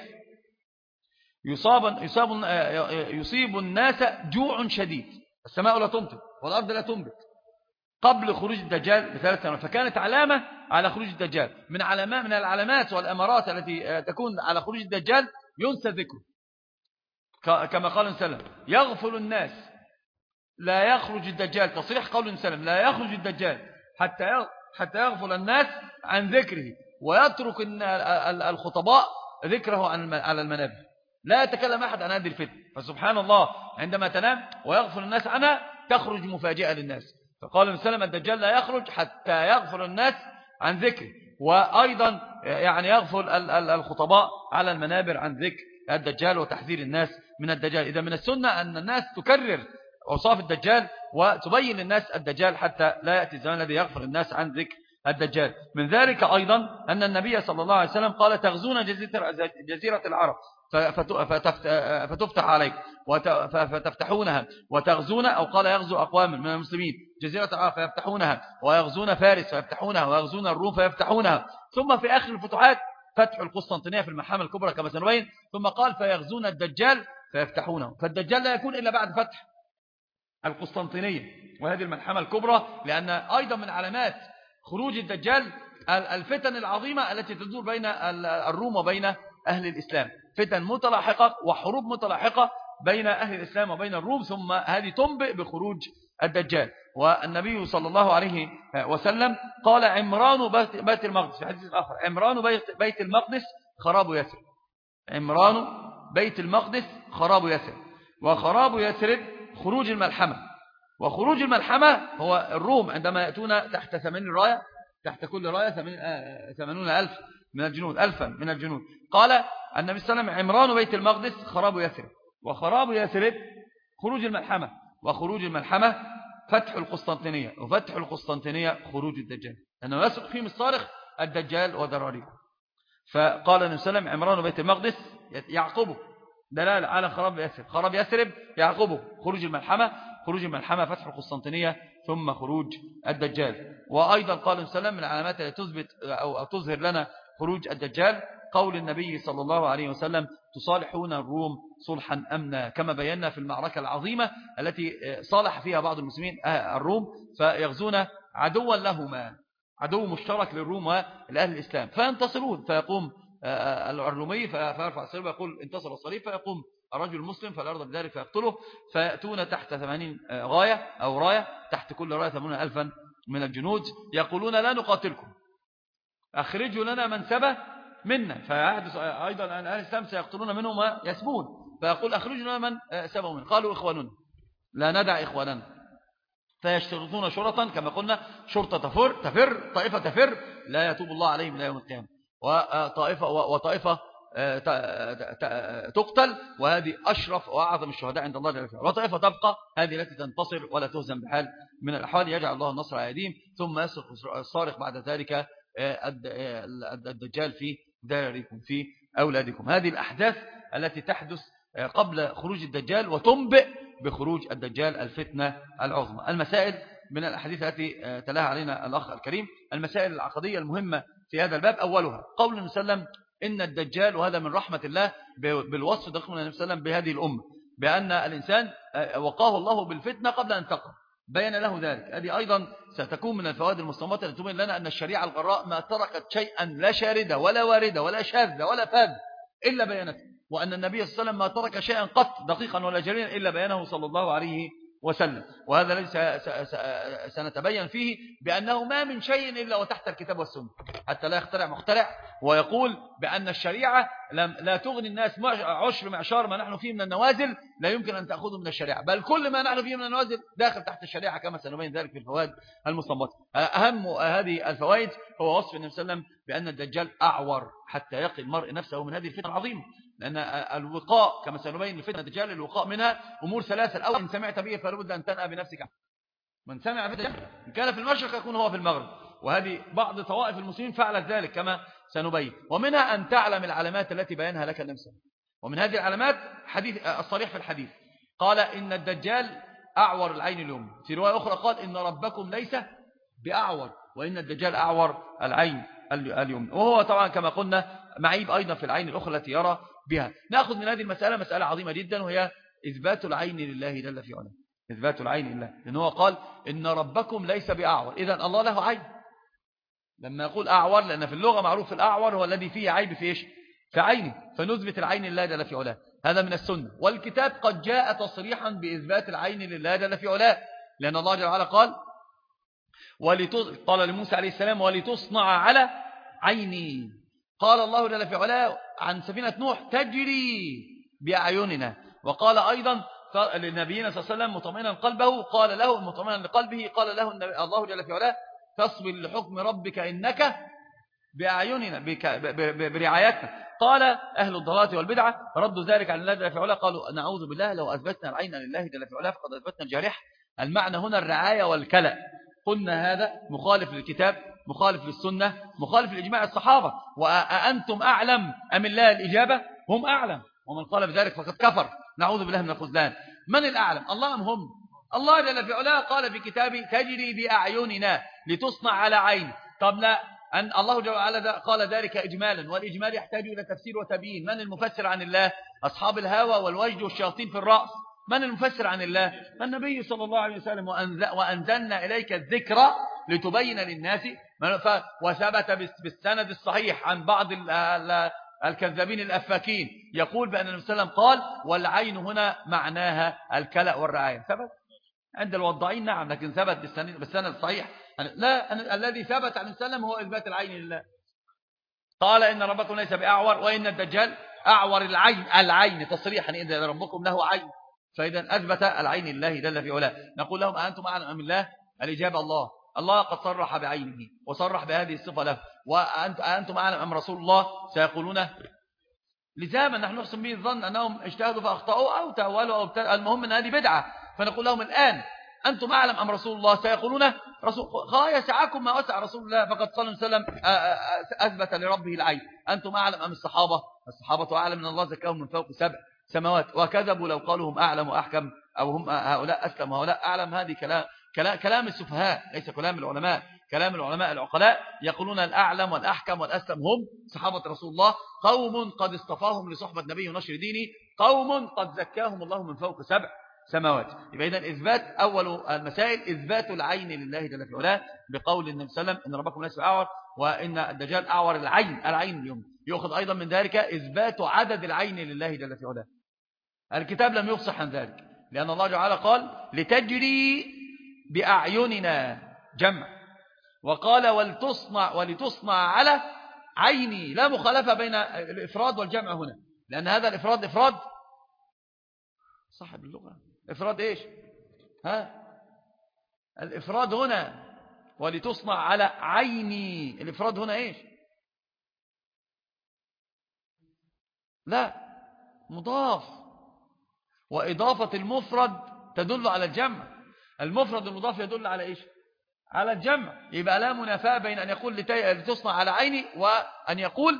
يصاب يصاب يصيب الناس جوع شديد، السماء لا تمطر والأرض لا تنبت قبل خروج الدجال بثلاث سنوات، فكانت علامة على خروج الدجال. من علامات من العلامات والأمارات التي تكون على خروج الدجال ينسى ذكره، كما قال النبي صلى الله عليه وسلم يغفل الناس لا يخرج الدجال، تصريح قول النبي صلى الله عليه وسلم لا يخرج الدجال حتى حتى يغفل الناس عن ذكره ويترك الخطباء ذكره على المنابر، لا يتكلم أحد عن هذه الفتنة. فسبحان الله عندما تنام ويغفل الناس عنها تخرج مفاجئة للناس، فقال النبي صلى الله عليه وسلم الدجال لا يخرج حتى يغفل الناس عن ذكره، وأيضا يعني يغفل الخطباء على المنابر عن ذكر الدجال وتحذير الناس من الدجال. إذا من السنة أن الناس تكرر أوصاف الدجال وتبين للناس الدجال حتى لا يأتي الزمان الذي يغفل الناس عن ذكر الدجال. من ذلك أيضا أن النبي صلى الله عليه وسلم قال تغزون جزيرة العرب فتفتح عليكم فتفتحونها وتغزون، أو قال يغزو أقوام من المسلمين جزيرة العرب فيفتحونها، ويغزون فارس فيفتحونها، ويغزون الروم فيفتحونها، ثم في آخر الفتوحات فتح القسطنطينية في المحامة الكبرى كما سنبين، ثم قال فيغزون الدجال فيفتحونه. فالدجال لا يكون إلا بعد فتح القسطنطينية وهذه الملحمة الكبرى، لأن أيضا من علامات خروج الدجال الفتن العظيمة التي تدور بين الروم وبين أهل الإسلام، فتن متلاحقة وحروب متلاحقة بين أهل الإسلام وبين الروم، ثم هذه تنبئ بخروج الدجال. والنبي صلى الله عليه وسلم قال عمران بيت المقدس في حديث آخر عمران بيت المقدس خراب يثرب، عمران بيت المقدس خراب يثرب، وخراب يثرب خروج الملحمة. وخروج الملحمة هو الروم عندما يأتون تحت ثمانين راية، تحت كل راية ثمانون ألف من الجنود، ألفا من الجنود. قال النبي صلى الله عليه وسلم عمران بيت المقدس خراب يثرب، وخراب يثرب خروج الملحمة، وخروج الملحمة فتح القسطنطينية، وفتح القسطنطينية خروج الدجال، أنه يسرق فيهم الصارخ الدجال وذراريه. فقال النبي صلى الله عليه وسلم عمران بيت المقدس يعقبه، دلالة على خراب يثرب، خراب يثرب يعقبه خروج الملحمة، خروج الملحمة فتح القسطنطينية، ثم خروج الدجال. وأيضا قال النبي صلى الله عليه وسلم من العلامات التي تثبت أو تظهر لنا خروج الدجال قول النبي صلى الله عليه وسلم تصالحون الروم صلحا أمنا، كما بينا في المعركة العظيمة التي صالح فيها بعض المسلمين الروم، فيغزون عدوا لهما، عدو مشترك للروم ولأهل الإسلام، فينتصرون، فيقوم العرلومي فيرفع الصليب ويقول انتصر الصليب، فيقوم الرجل المسلم فلا يرضى بذلك فيقتله، فيأتون تحت ثمانين غاية أو راية، تحت كل راية ثمانون ألفا من الجنود، يقولون لا نقاتلكم، أخرجوا لنا من سبى منا، فيحدث أيضا أن أهل الإسلام سيقتلون منهم ويسبون، فيقول أخرجوا لنا من سبوا منا، قالوا إخواننا لا ندع إخواننا، فيشترطون شرطا كما قلنا، شرطة تفر تفر طائفة تفر لا يتوب الله عليهم إلى يوم القيامة، وطائفة وطائفة تقتل، وهذه أشرف وأعظم الشهداء عند الله جل وعلا، وطائفة تبقى هذه التي تنتصر ولا تهزم بحال من الأحوال، يجعل الله النصر على أيديهم، ثم يسرق الصارخ بعد ذلك الدجال في داركم في أولادكم. هذه الأحداث التي تحدث قبل خروج الدجال وتنبئ بخروج الدجال الفتنة العظمى. المسائل من الأحاديث التي تلاها علينا الأخ الكريم، المسائل العقدية المهمة في هذا الباب، أولها قول النبي صلى الله عليه وسلم إن الدجال، وهذا من رحمة الله بالوصف دقيق من النبي صلى الله عليه وسلم بهذه الأمة، بأن الإنسان وقاه الله بالفتنة قبل أن تقع، بين له ذلك. هذه أيضا ستكون من الفوائد المستنبطة التي تبين لنا أن الشريعة الغراء ما تركت شيئا لا شاردة ولا واردة ولا شاذة ولا فاذ إلا بيانته، وأن النبي صلى الله عليه وسلم ما ترك شيئا قط دقيقا ولا جليلا إلا بيانه صلى الله عليه وسلم. وهذا الذي سنتبين فيه بأنه ما من شيء إلا وتحت الكتاب والسنة، حتى لا يخترع مخترع ويقول بأن الشريعة لا تغني الناس عشر معشار ما نحن فيه من النوازل، لا يمكن أن تأخذه من الشريعة، بل كل ما نحن فيه من النوازل داخل تحت الشريعة، كما سنبين ذلك في الفوائد المستنبطة. أهم هذه الفوائد هو وصف النبي صلى الله عليه وسلم بأن الدجال أعور حتى يقي المرء نفسه من هذه الفتنة العظيمة، لأن الوقاء كما سنبين لفتنة الدجال الوقاء منها أمور ثلاثة. الأول إن سمعت به فلابد أن تنأى بنفسك، من سمع فتنة إن كان في المشرق يكون هو في المغرب، وهذه بعض طوائف المسلمين فعلت ذلك كما سنبين. ومنها أن تعلم العلامات التي بينها لك النبي صلى الله عليه وسلم، ومن هذه العلامات حديث الصريح في الحديث قال إن الدجال أعور العين اليوم، في رواية أخرى قال إن ربكم ليس بأعور، وإن الدجال أعور العين اليوم، وهو طبعا كما قلنا معيب أيضا في العين الأخرى التي يرى بها. نأخذ من هذه المسألة مسألة عظيمة جدا، وهي إثبات العين لله جل في علاه، إثبات العين لله، لأنه هو قال إن ربكم ليس بأعور، إذن الله له عين. لما يقول أعور لأن في اللغة معروف الأعور هو الذي فيه عيب في إيش؟ في عينه، فنثبت العين لله جل في علاه، هذا من السنة. والكتاب قد جاء تصريحا بإثبات العين لله جل في علاه، لأن الله جل وعلا قال قال لموسى عليه السلام ولتصنع على عيني، قال الله جل في علاه عن سفينة نوح تجري بأعيننا، وقال أيضا لنبينا صلى الله عليه وسلم مطمئنا قلبه، قال له مطمئنا لقلبه، قال له الله جل في علاه فاصبر لحكم ربك إنك بأعيننا برعايتنا. قال أهل الضلالة والبدعة ردوا ذلك على الله جل في علاه، قالوا نعوذ بالله لو أثبتنا العين لله جل في علاه فقد أثبتنا الجارحة. المعنى هنا الرعاية والكلأ، قلنا هذا مخالف للكتاب، مخالف للسنة، مخالف لإجماع الصحابة. وأنتم أعلم أم الله الإجابة؟ هم أعلم، ومن قال بذلك فقد كفر، نعوذ بالله من الخذلان. من الأعلم؟ الله أم هم؟ الله جل في علاه قال في كتابه تجري بأعيننا لتصنع على عين. طب لا، أن الله جل وعلا قال ذلك إجمالا، والإجمال يحتاج إلى تفسير وتبيين. من المفسر عن الله؟ أصحاب الهوى والوجد والشياطين في الرأس. من المفسر عن الله؟ النبي صلى الله عليه وسلم، وأنزلنا إليك الذكر لتبين للناس، وثبت بالسند الصحيح عن بعض الكذابين الأفاكين يقول بأن النبي صلى الله عليه وسلم قال والعين هنا معناها الكلأ والرعاية. ثبت عند الوضعين نعم، لكن ثبت بالسند الصحيح لا. الذي ثبت عن السلام هو إثبات العين لله. قال إن ربكم ليس بأعور وإن الدجال أعور العين العين تصريحا إذا ربكم له عين، فإذا أثبت العين لله جل في علاه. نقول لهم أنتم أعلم أم الله؟ الإجابة الله. الله قد صرح بعينه وصرح بهذه الصفة له. وأنتم أعلم أم رسول الله؟ سيقولون لزاما نحن نحسن به الظن أنهم اجتهدوا فأخطأوا أو تأولوا أو ابتدأوا، المهم أن هذه بدعة. فنقول لهم الآن أنتم أعلم أم رسول الله؟ سيقولون رسول خا يسعكم ما وسع رسول الله، فقد صلى الله عليه وسلم أثبت لربه العين. أنتم أعلم أم الصحابة؟ الصحابة أعلم من الله زكاهم من فوق سبع سماوات، وكذبوا لو قالوا هم أعلم وأحكم أو هم هؤلاء أسلم وهؤلاء أعلم. هذه كلام كلام, كلام السفهاء ليس كلام العلماء. كلام العلماء العقلاء يقولون الأعلم والأحكم والأسلم هم صحابة رسول الله، قوم قد اصطفاهم لصحبة نبيه ونشر دينه، قوم قد زكاهم الله من فوق سبع سماوات. يبقى إذن إثبات أول المسائل إثبات العين لله جل في علاه بقول النبي صلى الله عليه وسلم إن ربكم ليس بأعور وإن الدجال أعور العين العين اليوم. يأخذ أيضا من ذلك إثبات عدد العين لله جل في علاه. الكتاب لم يفصح عن ذلك، لأن الله تعالى قال لتجري بأعيننا جمع، وقال ولتصنع ولتصنع على عيني. لا مخالفة بين الإفراد والجمع هنا، لأن هذا الإفراد إفراد صاحب اللغة إفراد إيش؟ ها؟ الإفراد هنا ولتصنع على عيني، الإفراد هنا إيش؟ لا مضاف، وإضافة المفرد تدل على الجمع. المفرد المضاف يدل على إيش؟ على الجمع. يبقى لا منافاة بين أن يقول لتصنع على عيني وأن يقول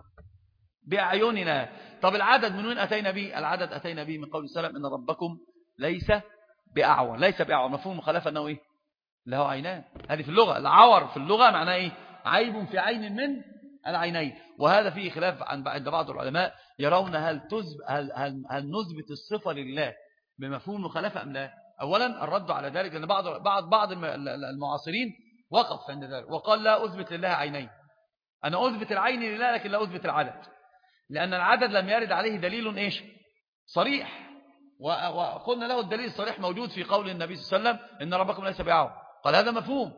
بأعيننا. طب العدد من وين أتينا به؟ العدد أتينا به من قول السلام إن ربكم ليس بأعور. ليس بأعور مفهوم مخالفة أنه إيه؟ له عينان. هذه في اللغة. العور في اللغة معناه إيه؟ عيب في عين من العينين. وهذا فيه خلاف عند بعض العلماء يرون هل, تزب هل, هل, هل نثبت الصفة لله بمفهوم مخالفة أم لا. أولا الرد على ذلك لأن بعض بعض بعض المعاصرين وقف عند ذلك وقال لا أثبت لله عينين. أنا أثبت العين لله لكن لا أثبت العدد، لأن العدد لم يرد عليه دليل إيش؟ صريح. وقلنا له الدليل الصريح موجود في قول النبي صلى الله عليه وسلم إن ربكم ليس بأعور. قال هذا مفهوم.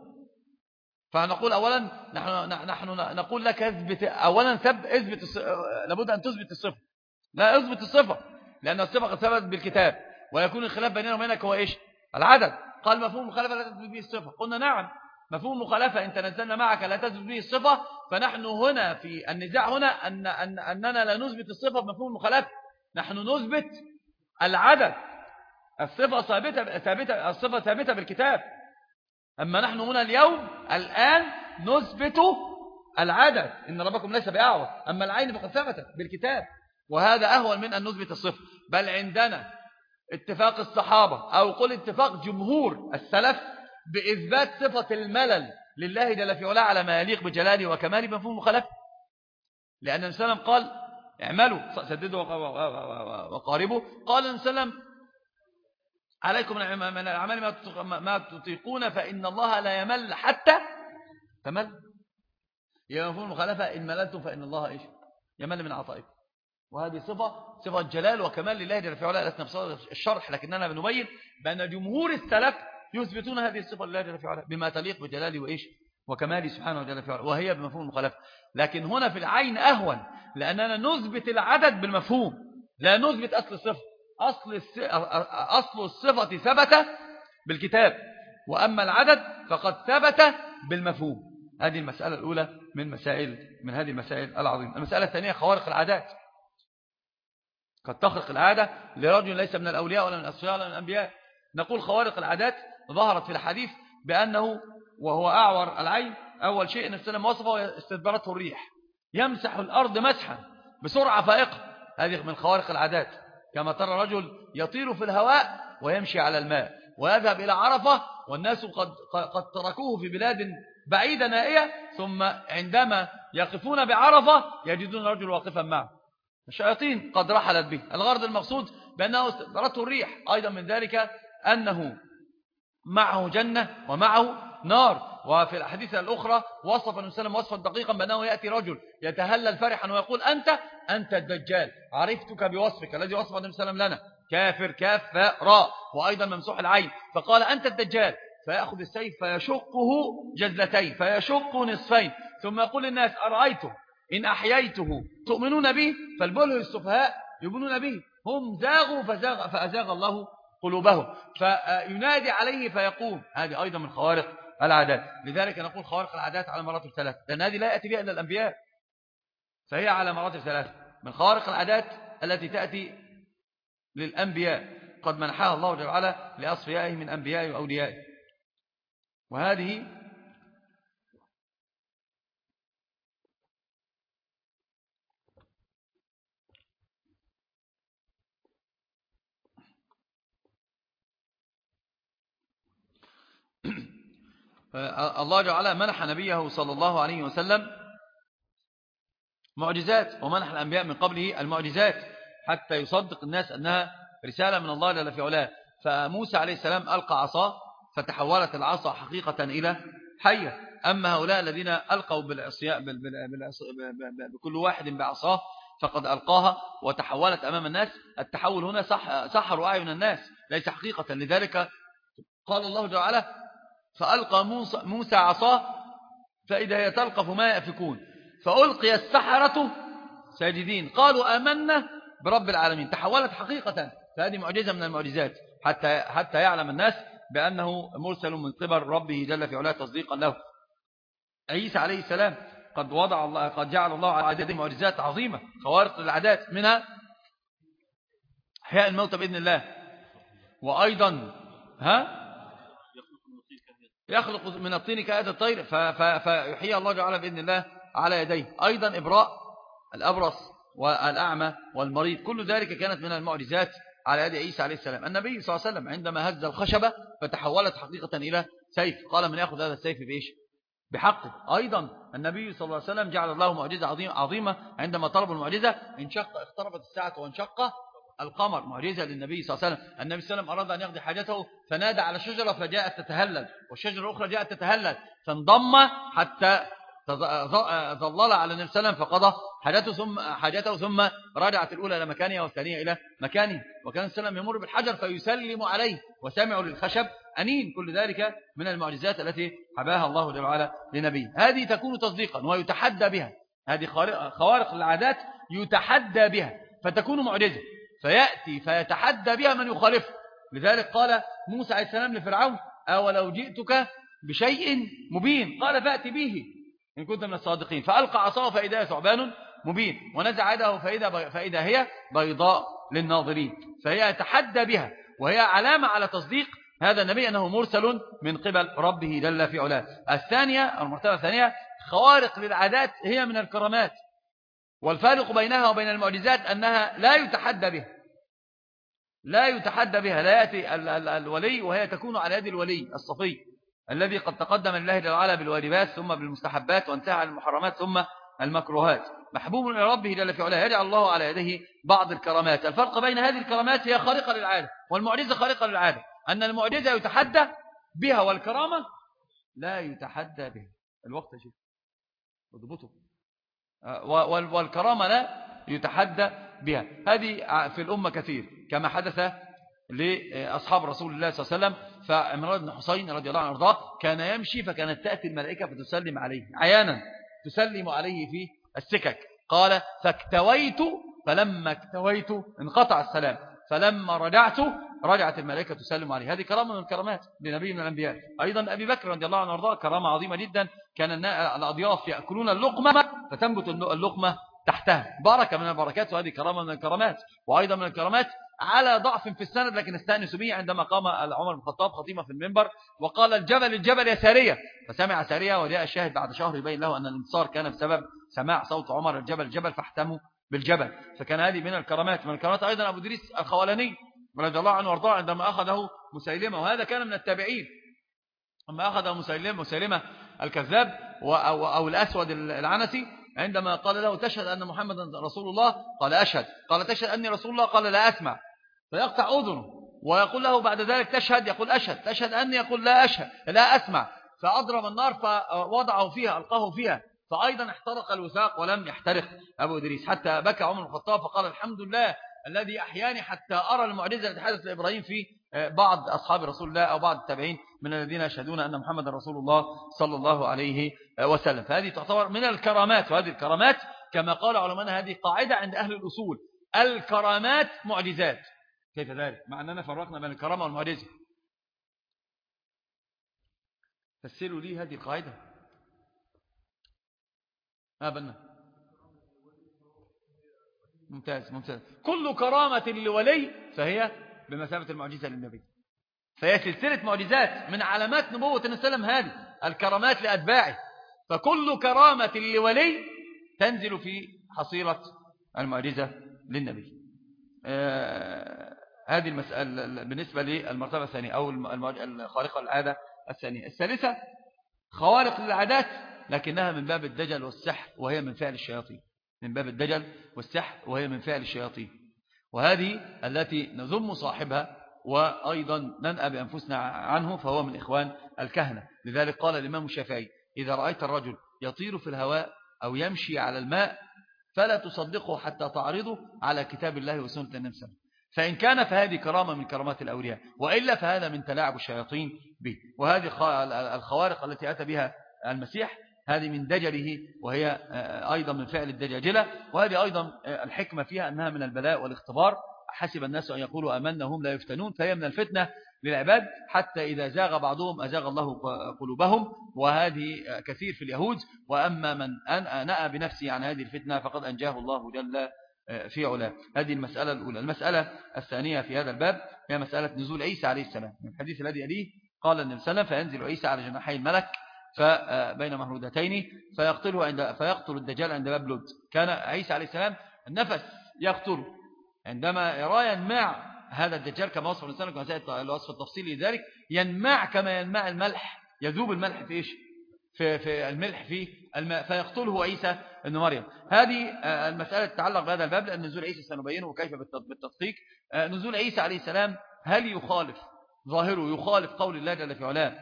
فنقول أولا نحن, نحن نقول لك اثبت أولا ثب اثبت لابد أن تثبت الصفة. لا اثبت الصفة لأن الصفة قد ثبت بالكتاب، ويكون الخلاف بيننا وبينك هو إيش؟ العدد. قال مفهوم مخالفة لا تثبت به الصفة. قلنا نعم مفهوم مخالفة إن تنزلنا معك لا تثبت به الصفة. فنحن هنا في النزاع هنا أن أن أننا لا نثبت الصفة بمفهوم المخالفة، نحن نثبت العدد. الصفة ثابتة ثابتة الصفة ثابتة بالكتاب. أما نحن هنا اليوم الآن نثبت العدد إن ربكم ليس بأعور، أما العين فقد ثبتت بالكتاب، وهذا أهون من أن نثبت الصفة. بل عندنا اتفاق الصحابة أو قل اتفاق جمهور السلف بإثبات صفة الملل لله جل في علاه على ما يليق بجلاله وكماله بمفهوم مخالفة. لأن النبي صلى الله عليه وسلم قال اعملوا سددوا وقاربوا. قال النبي صلى الله عليه وسلم عليكم من الأعمال ما تطيقون فإن الله لا يمل حتى تمل. يبقى مفهوم المخالفة إن مللتم فإن الله إيش؟ يمل من عطائكم. وهذه صفة صفة جلال وكمال لله جل في علاه. لسنا بصدد الشرح لكننا بنبين بأن جمهور السلف يثبتون هذه الصفة لله جل في علاه بما تليق بجلاله وإيش وكماله سبحانه وتعالى في علاه، وهي بمفهوم المخالفة. لكن هنا في العين أهون لأننا نثبت العدد بالمفهوم لا نثبت أصل الصفة. أصل أصل الصفة ثبت بالكتاب، وأما العدد فقد ثبت بالمفهوم. هذه المسألة الأولى من مسائل من هذه المسائل العظيمة. المسألة الثانية خوارق العادات. قد تخرق العادة لرجل ليس من الأولياء ولا من الأصفياء ولا من الأنبياء. نقول خوارق العادات ظهرت في الحديث بأنه وهو أعور العين أول شيء النبي صلى الله عليه وسلم وصفه استدبرته الريح يمسح الأرض مسحا بسرعة فائقة. هذه من خوارق العادات. كما ترى رجل يطير في الهواء ويمشي على الماء ويذهب إلى عرفة والناس قد, قد تركوه في بلاد بعيدة نائية، ثم عندما يقفون بعرفة يجدون رجل واقفا معه. الشياطين قد رحلت به. الغرض المقصود بأنه استدبرته الريح. أيضا من ذلك أنه معه جنة ومعه نار. وفي الأحاديث الأخرى وصف النبي صلى الله عليه وسلم وصفا دقيقا بأنه يأتي رجل يتهلل فرحا ويقول أنت أنت الدجال عرفتك بوصفك الذي وصف النبي صلى الله عليه وسلم لنا كافر كاف فاء راء وأيضا ممسوح العين. فقال أنت الدجال فيأخذ السيف فيشقه جزلتين فيشقه نصفين ثم يقول للناس أرأيتم إن أحييته تؤمنون به فالبله السفهاء يؤمنون به. هم زاغوا فزاغ فأزاغ الله قلوبهم، فينادي عليه فيقوم. هذه أيضا من خوارق العادات. لذلك نقول خوارق العادات على مراتب ثلاثة، لأن هذه لا يأتي بها إلا الأنبياء، فهي على مراتب ثلاثة. من خوارق العادات التي تأتي للأنبياء قد منحها الله جل وعلا لأصفيائه من أنبيائه وأوليائه. وهذه الله جل وعلا منح نبيه صلى الله عليه وسلم معجزات، ومنح الأنبياء من قبله المعجزات حتى يصدق الناس أنها رسالة من الله جل في علاه. فموسى عليه السلام ألقى عصاه فتحولت العصا حقيقة إلى حية. أما هؤلاء الذين ألقوا بالعصياء بكل واحد بعصاه فقد ألقاها وتحولت أمام الناس. التحول هنا صح سحر أعين الناس ليس حقيقة. لذلك قال الله جل وعلا فألقى موسى, موسى عصاه فإذا هي تلقف ما يأفكون فألقي السحرة ساجدين قالوا آمنا برب العالمين. تحولت حقيقة. فهذه معجزة من المعجزات حتى, حتى يعلم الناس بأنه مرسل من قبل ربه جل في علاه تصديقا له. عيسى عليه السلام قد وضع الله قد جعل الله على عدد معجزات عظيمة خوارق العادات، منها إحياء الموتى بإذن الله. وأيضا ها يخلق من الطين كآية الطير فيحيي الله تعالى بإذن الله على يديه. أيضا إبراء الأبرص والأعمى والمريض، كل ذلك كانت من المعجزات على يد عيسى عليه السلام. النبي صلى الله عليه وسلم عندما هز الخشبة فتحولت حقيقة إلى سيف قال من يأخذ هذا السيف بإيش؟ بحقه. أيضا النبي صلى الله عليه وسلم جعل الله معجزة عظيمة عندما طلب المعجزة انشق اقتربت الساعة وانشق القمر، معجزة للنبي صلى الله عليه وسلم. النبي صلى الله عليه وسلم أراد أن يقضي حاجته فنادى على شجرة فجاءت تتهلل، والشجرة الأخرى جاءت تتهلل فانضم حتى ظلل على النبي صلى الله عليه وسلم فقضى حاجته ثم, حاجته ثم رجعت الأولى إلى مكانها والثانية إلى مكانه. وكان النبي صلى الله عليه وسلم يمر بالحجر فيسلم عليه وسمعوا للخشب أنين. كل ذلك من المعجزات التي حباها الله جل وعلا لنبيه. هذه تكون تصديقا ويتحدى بها. هذه خوارق العادات يتحدى بها فتكون معجزة فيأتي فيتحدى بها من يخالفه. لذلك قال موسى عليه السلام لفرعون أولو جئتك بشيء مبين قال فأتي به إن كنت من الصادقين. فألقى عصاه فإذا هي ثعبان مبين ونزع يده فإذا, فإذا هي بيضاء للناظرين. فهي يتحدى بها وهي علامة على تصديق هذا النبي أنه مرسل من قبل ربه جل في علاه. الثانية المرتبة الثانية خوارق للعادات هي من الكرامات، والفارق بينها وبين المعجزات أنها لا يتحدى بها لا يتحدى بها لا يأتي ال ال الولي وهي تكون على يد الولي الصفي الذي قد تقدم لله جل وعلا بالواجبات ثم بالمستحبات وانتهى عن المحرمات ثم المكروهات، محبوب إلى ربه جل في علاه. يجعل الله على يده بعض الكرامات. الفرق بين هذه الكرامات هي خارقة للعادة والمعجزة خارقة للعادة، أن المعجزة يتحدى بها والكرامة لا يتحدى بها. الوقت يا شيخ اضبطه. والكرامة لا يتحدى بها. هذه في الأمة كثير كما حدث لأصحاب رسول الله صلى الله عليه وسلم. فعمران بن حسين رضي الله عنه وارضاه كان يمشي فكانت تأتي الملائكة فتسلم عليه عيانا تسلم عليه في السكك. قال فاكتويت فلما اكتويت انقطع السلام فلما رجعت رجعت الملائكة تسلم عليه. هذه كرامة من الكرامات لنبي من الأنبياء. أيضا أبي بكر رضي الله عنه وارضاه كرامة عظيمة جدا. كان الأضياف يأكلون اللقمة فتنبت اللقمة تحتها، بركة من البركات وهذه كرامة من الكرامات. وأيضا من الكرامات على ضعف في السند لكن استأنس به عندما قام عمر بن الخطاب خطيبا في المنبر وقال الجبل الجبل يا سارية فسمع سارية وجاء الشاهد بعد شهر يبين له أن الانتصار كان بسبب سماع صوت عمر الجبل الجبل فاحتموا بالجبل. فكان هذه من الكرامات. من الكرامات أيضا أبو دريس الخولاني رضي الله عنه وارضاه عندما أخذه مسيلمة وهذا كان من التابعين. أما أخذه مسيلمة, مسيلمة الكذاب أو, أو الأسود العنسي عندما قال له تشهد أن محمدا رسول الله قال أشهد. قال تشهد أني رسول الله قال لا أسمع فيقطع أذنه ويقول له بعد ذلك تشهد يقول أشهد تشهد أني يقول لا أشهد لا أسمع. فأضرب النار فوضعه فيها ألقاه فيها فأيضا احترق الوثاق ولم يحترق أبو إدريس حتى بكى عمر بن الخطاب فقال الحمد لله الذي أحياني حتى أرى المعجزة التي حدثت لإبراهيم في بعض أصحاب رسول الله أو بعض التابعين من الذين يشهدون أن محمد رسول الله صلى الله عليه وسلم. فهذه تعتبر من الكرامات. وهذه الكرامات كما قال علماء هذه قاعدة عند أهل الأصول: الكرامات معجزات. كيف ذلك؟ مع أننا فرقنا بين الكرامة والمعجزة. فسروا لي هذه القاعدة. أبنى ممتاز ممتاز. كل كرامة لولي فهي بمثابة المعجزة للنبي، فهي سلسلة معجزات من علامات نبوة النبي صلى الله عليه وسلم هذه الكرامات لأتباعه. فكل كرامة لولي تنزل في حصيلة المعجزة للنبي. آه هذه المسألة بالنسبة للمرتبة الثانية أو الخارقة للعادة الثانية. الثالثة خوارق للعادات لكنها من باب الدجل والسحر، وهي من فعل الشياطين. من باب الدجل والسحر وهي من فعل الشياطين، وهذه التي نذم صاحبها وأيضا ننأى بأنفسنا عنه، فهو من إخوان الكهنة. لذلك قال الإمام الشافعي: إذا رأيت الرجل يطير في الهواء أو يمشي على الماء فلا تصدقه حتى تعرضه على كتاب الله وسنة النبي صلى الله عليه وسلم، فإن كان فهذه كرامة من كرامات الأولياء، وإلا فهذا من تلاعب الشياطين به. وهذه الخوارق التي أتى بها المسيح هذه من دجله، وهي أيضا من فعل الدجاجلة. وهذه أيضا الحكمة فيها أنها من البلاء والاختبار. حسب الناس أن يقولوا آمنا هم لا يفتنون، فهي من الفتنة للعباد، حتى إذا زاغ بعضهم أزاغ الله قلوبهم، وهذه كثير في اليهود. وأما من نأى بنفسه عن هذه الفتنة فقد أنجاه الله جل في علاه. هذه المسألة الأولى. المسألة الثانية في هذا الباب هي مسألة نزول عيسى عليه السلام. من الحديث الذي يليه قال النبي صلى الله عليه وسلم: فينزل عيسى على جناحي الملك فبين مهرودتين فيقتله عند فيقتل الدجال عند باب لد. كان عيسى عليه السلام النفس يقتله عندما يرى ينمع هذا الدجال، كما وصف الإنسان كما سيأتي الوصف التفصيلي لذلك، ينمع كما ينمع الملح، يذوب الملح في إيش؟ في, في الملح في الماء، فيقتله عيسى ابن مريم. هذه المسألة تتعلق بهذا الباب، لأن نزول عيسى سنبينه كيف بالتدقيق. نزول عيسى عليه السلام هل يخالف ظاهره يخالف قول الله جل في علاه: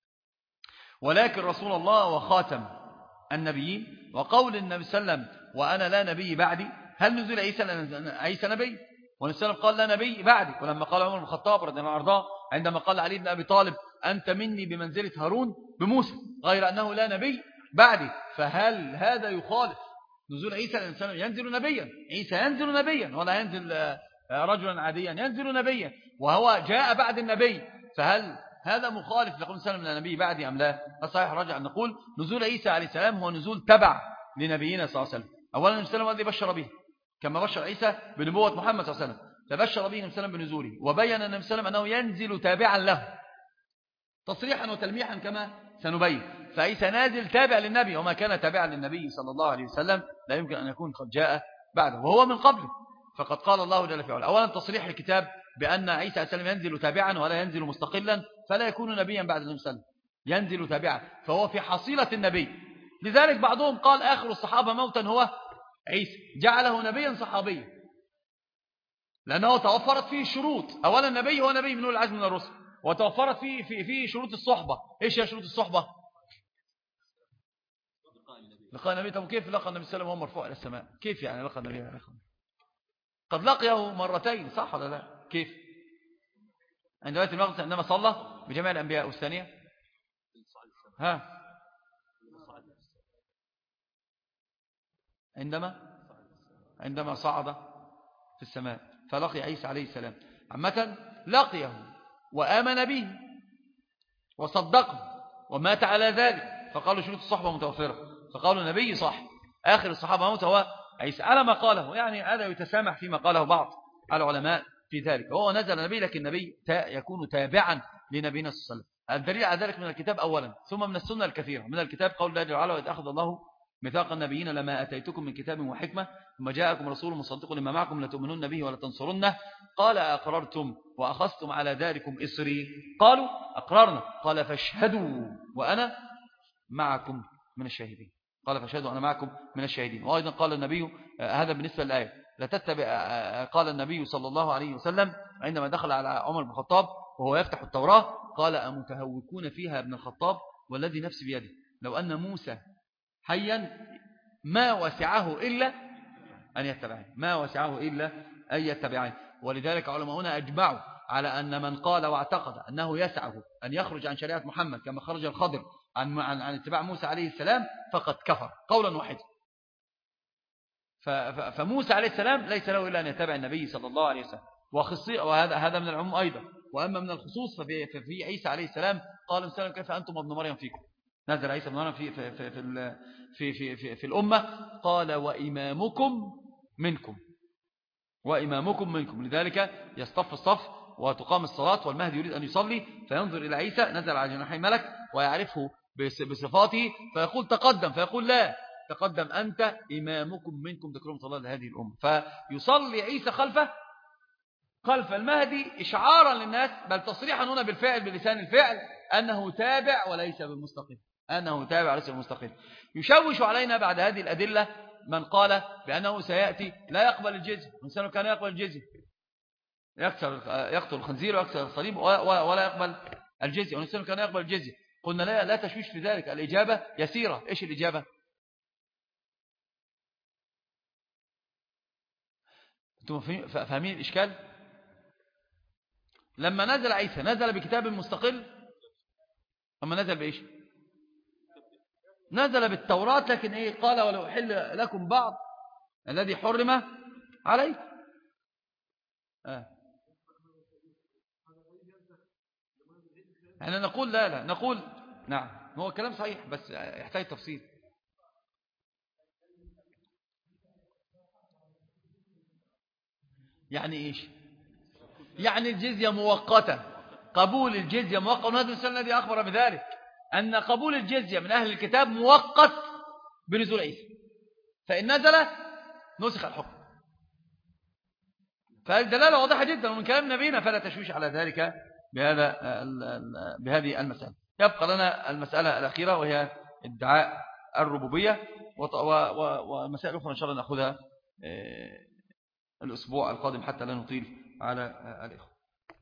ولكن رسول الله وخاتم النبيين، وقول النبي صلى الله عليه وسلم: وأنا لا نبي بعدي؟ هل نزول عيسى عيسى نبي؟ والنبي صلى الله عليه وسلم قال: لا نبي بعدي. ولما قال عمر بن الخطاب رضي الله عنه عندما قال علي بن أبي طالب: أنت مني بمنزلة هارون بموسى، غير أنه لا نبي بعدي، فهل هذا يخالف نزول عيسى الإنسان؟ ينزل نبيا، عيسى ينزل نبيا ولا ينزل رجلا عاديا، ينزل نبيا وهو جاء بعد النبي، فهل هذا مخالف لقول صلى الله عليه وسلم: النبي بعدي أم لا؟ الصحيح رجع أن نقول نزول عيسى عليه السلام هو نزول تبع لنبينا صلى الله عليه وسلم. أولا النبي صلى الله عليه وسلم بشر به كما بشر عيسى بنبوة محمد صلى الله عليه وسلم، فبشر به النبي صلى الله عليه وسلم بنزوله، وبين النبي صلى الله عليه وسلم أنه ينزل تابعا له تصريحا وتلميحا كما سنبين. فعيسى نازل تابع للنبي، وما كان تابعا للنبي صلى الله عليه وسلم لا يمكن أن يكون قد جاء بعده، وهو من قبله. فقد قال الله جل في علاه: أولا تصريح الكتاب بأن عيسى عليه السلام ينزل تابعا ولا ينزل مستقلا، فلا يكون نبيا بعد النبي صلى الله عليه وسلم، ينزل تابعا، فهو في حصيلة النبي. لذلك بعضهم قال آخر الصحابة موتا هو عيسى، جعله نبيا صحابيا، لأنه توفرت فيه شروط. أولا النبي هو نبي من أولي العزم من الرسل، وتوفرت فيه في فيه شروط الصحبة. إيش هي شروط الصحبة؟ لقاء النبي. طب كيف لقى النبي صلى الله عليه وسلم وهو مرفوع إلى السماء؟ كيف يعني لقى النبي؟ قد لقيه مرتين، صح ولا لا؟ كيف؟ عند بيت المقدس عندما صلى بجميع الأنبياء. والثانية ها عندما عندما صعد في السماء فلقي عيسى عليه السلام. عامة لقيه وآمن به وصدقه ومات على ذلك، فقالوا شروط الصحبة متوفرة، فقالوا النبي صح. آخر الصحابة موت هو عيسى على ما قاله، يعني هذا يتسامح فيما قاله بعض العلماء في ذلك. هو نزل النبي، لكن النبي يكون تابعا لنبينا صلى الله عليه وسلم. الدليل على ذلك من الكتاب أولا، ثم من السنة الكثيرة. من الكتاب قول الله تعالى: وإذ أخذ الله ميثاق النبيين لما أتيتكم من كتاب وحكمة ثم جاءكم رسول مصدق لما معكم لتؤمنون به ولا تنصرنه، قال أقررتم وأخذتم على ذلكم إصري؟ قالوا أقررنا. قال فاشهدوا وأنا معكم من الشاهدين. قال فاشهدوا أنا معكم من الشاهدين. وأيضا قال النبي هذا بالنسبة للآية لا تتبع. قال النبي صلى الله عليه وسلم عندما دخل على عمر بن الخطاب وهو يفتح التوراة قال: أمتهوكون فيها ابن الخطاب والذي نفسي بيده لو أن موسى حيا ما وسعه إلا أن يتبعني، ما وسعه إلا أن يتبعني. ولذلك علماؤنا أجمعوا على أن من قال واعتقد أنه يسعه أن يخرج عن شريعة محمد كما خرج الخضر عن, عن, عن اتباع موسى عليه السلام فقد كفر قولا واحدا. فموسى عليه السلام ليس له إلا أن يتبع النبي صلى الله عليه وسلم، وهذا هذا من العموم أيضا. وأما من الخصوص ففي, ففي عيسى عليه السلام قال السلام كيف أنتم ابن مريم فيكم، نزل عيسى ابن مريم في, في, في, في, في, في, في, في الأمة، قال وإمامكم منكم، وإمامكم منكم. لذلك يصطف الصف وتقام الصلاة، والمهدي يريد أن يصلي فينظر إلى عيسى نزل على جناحي ملك ويعرفه بصفاته فيقول تقدم، فيقول لا تقدم أنت إمامكم منكم ذكرهم صلى الله لهذه الأمة. فيصلي عيسى خلفه خلف المهدي إشعارا للناس، بل تصريحا هنا بالفعل بلسان الفعل أنه تابع وليس بالمستقيم، أنه تابع وليس بالمستقيم. يشوش علينا بعد هذه الأدلة من قال بأنه سيأتي لا يقبل الجزية، الإنسان كان يقبل الجزية، يكسر يقتل الخنزير ويكسر الصليب ولا يقبل الجزية، والإنسان كان يقبل الجزية. قلنا لا لا تشويش في ذلك، الإجابة يسيرة. إيش الإجابة؟ أنتم فاهمين الإشكال؟ لما نزل عيسى نزل بكتاب مستقل، أما نزل بإيش؟ نزل بالتوراة، لكن إيه قال ولو أحل لكم بعض الذي حرم عليكم. آه. يعني نقول لا لا نقول نعم، هو الكلام صحيح بس يحتاج تفصيل. يعني إيش؟ يعني الجزية مؤقتة، قبول الجزية مؤقت، وهذا الإنسان الذي أخبر بذلك أن قبول الجزية من أهل الكتاب مؤقت بنزول عيسى، فإن نزل نسخ الحكم. فهذه دلالة واضحة جدا من كلام نبينا، فلا تشويش على ذلك بهذا بهذه المسألة. يبقى لنا المسألة الأخيرة وهي ادعاء الربوبية، والمسائل الأخرى إن شاء الله نأخذها الأسبوع القادم حتى لا نطيل على الإخوة.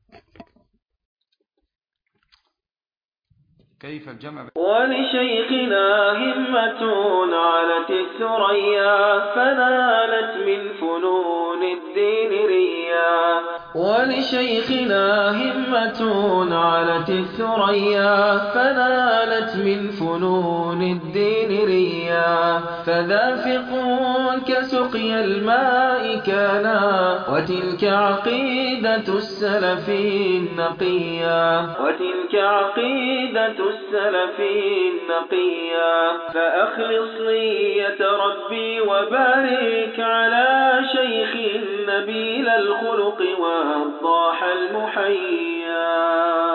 كيف الجمع؟ ولشيخنا همة علت الثريا فنالت من فنون الدين ريا، ولشيخنا همة علت الثريا فنالت من فنون الدين ريا، فذا فقه كسقي الماء كانا وتلك عقيدة السلف النقيا، وتلك عقيدة السلف النقيا. فأخلص نية ربي وبارك على شيخ نبيل الخلق والضاح المحيا.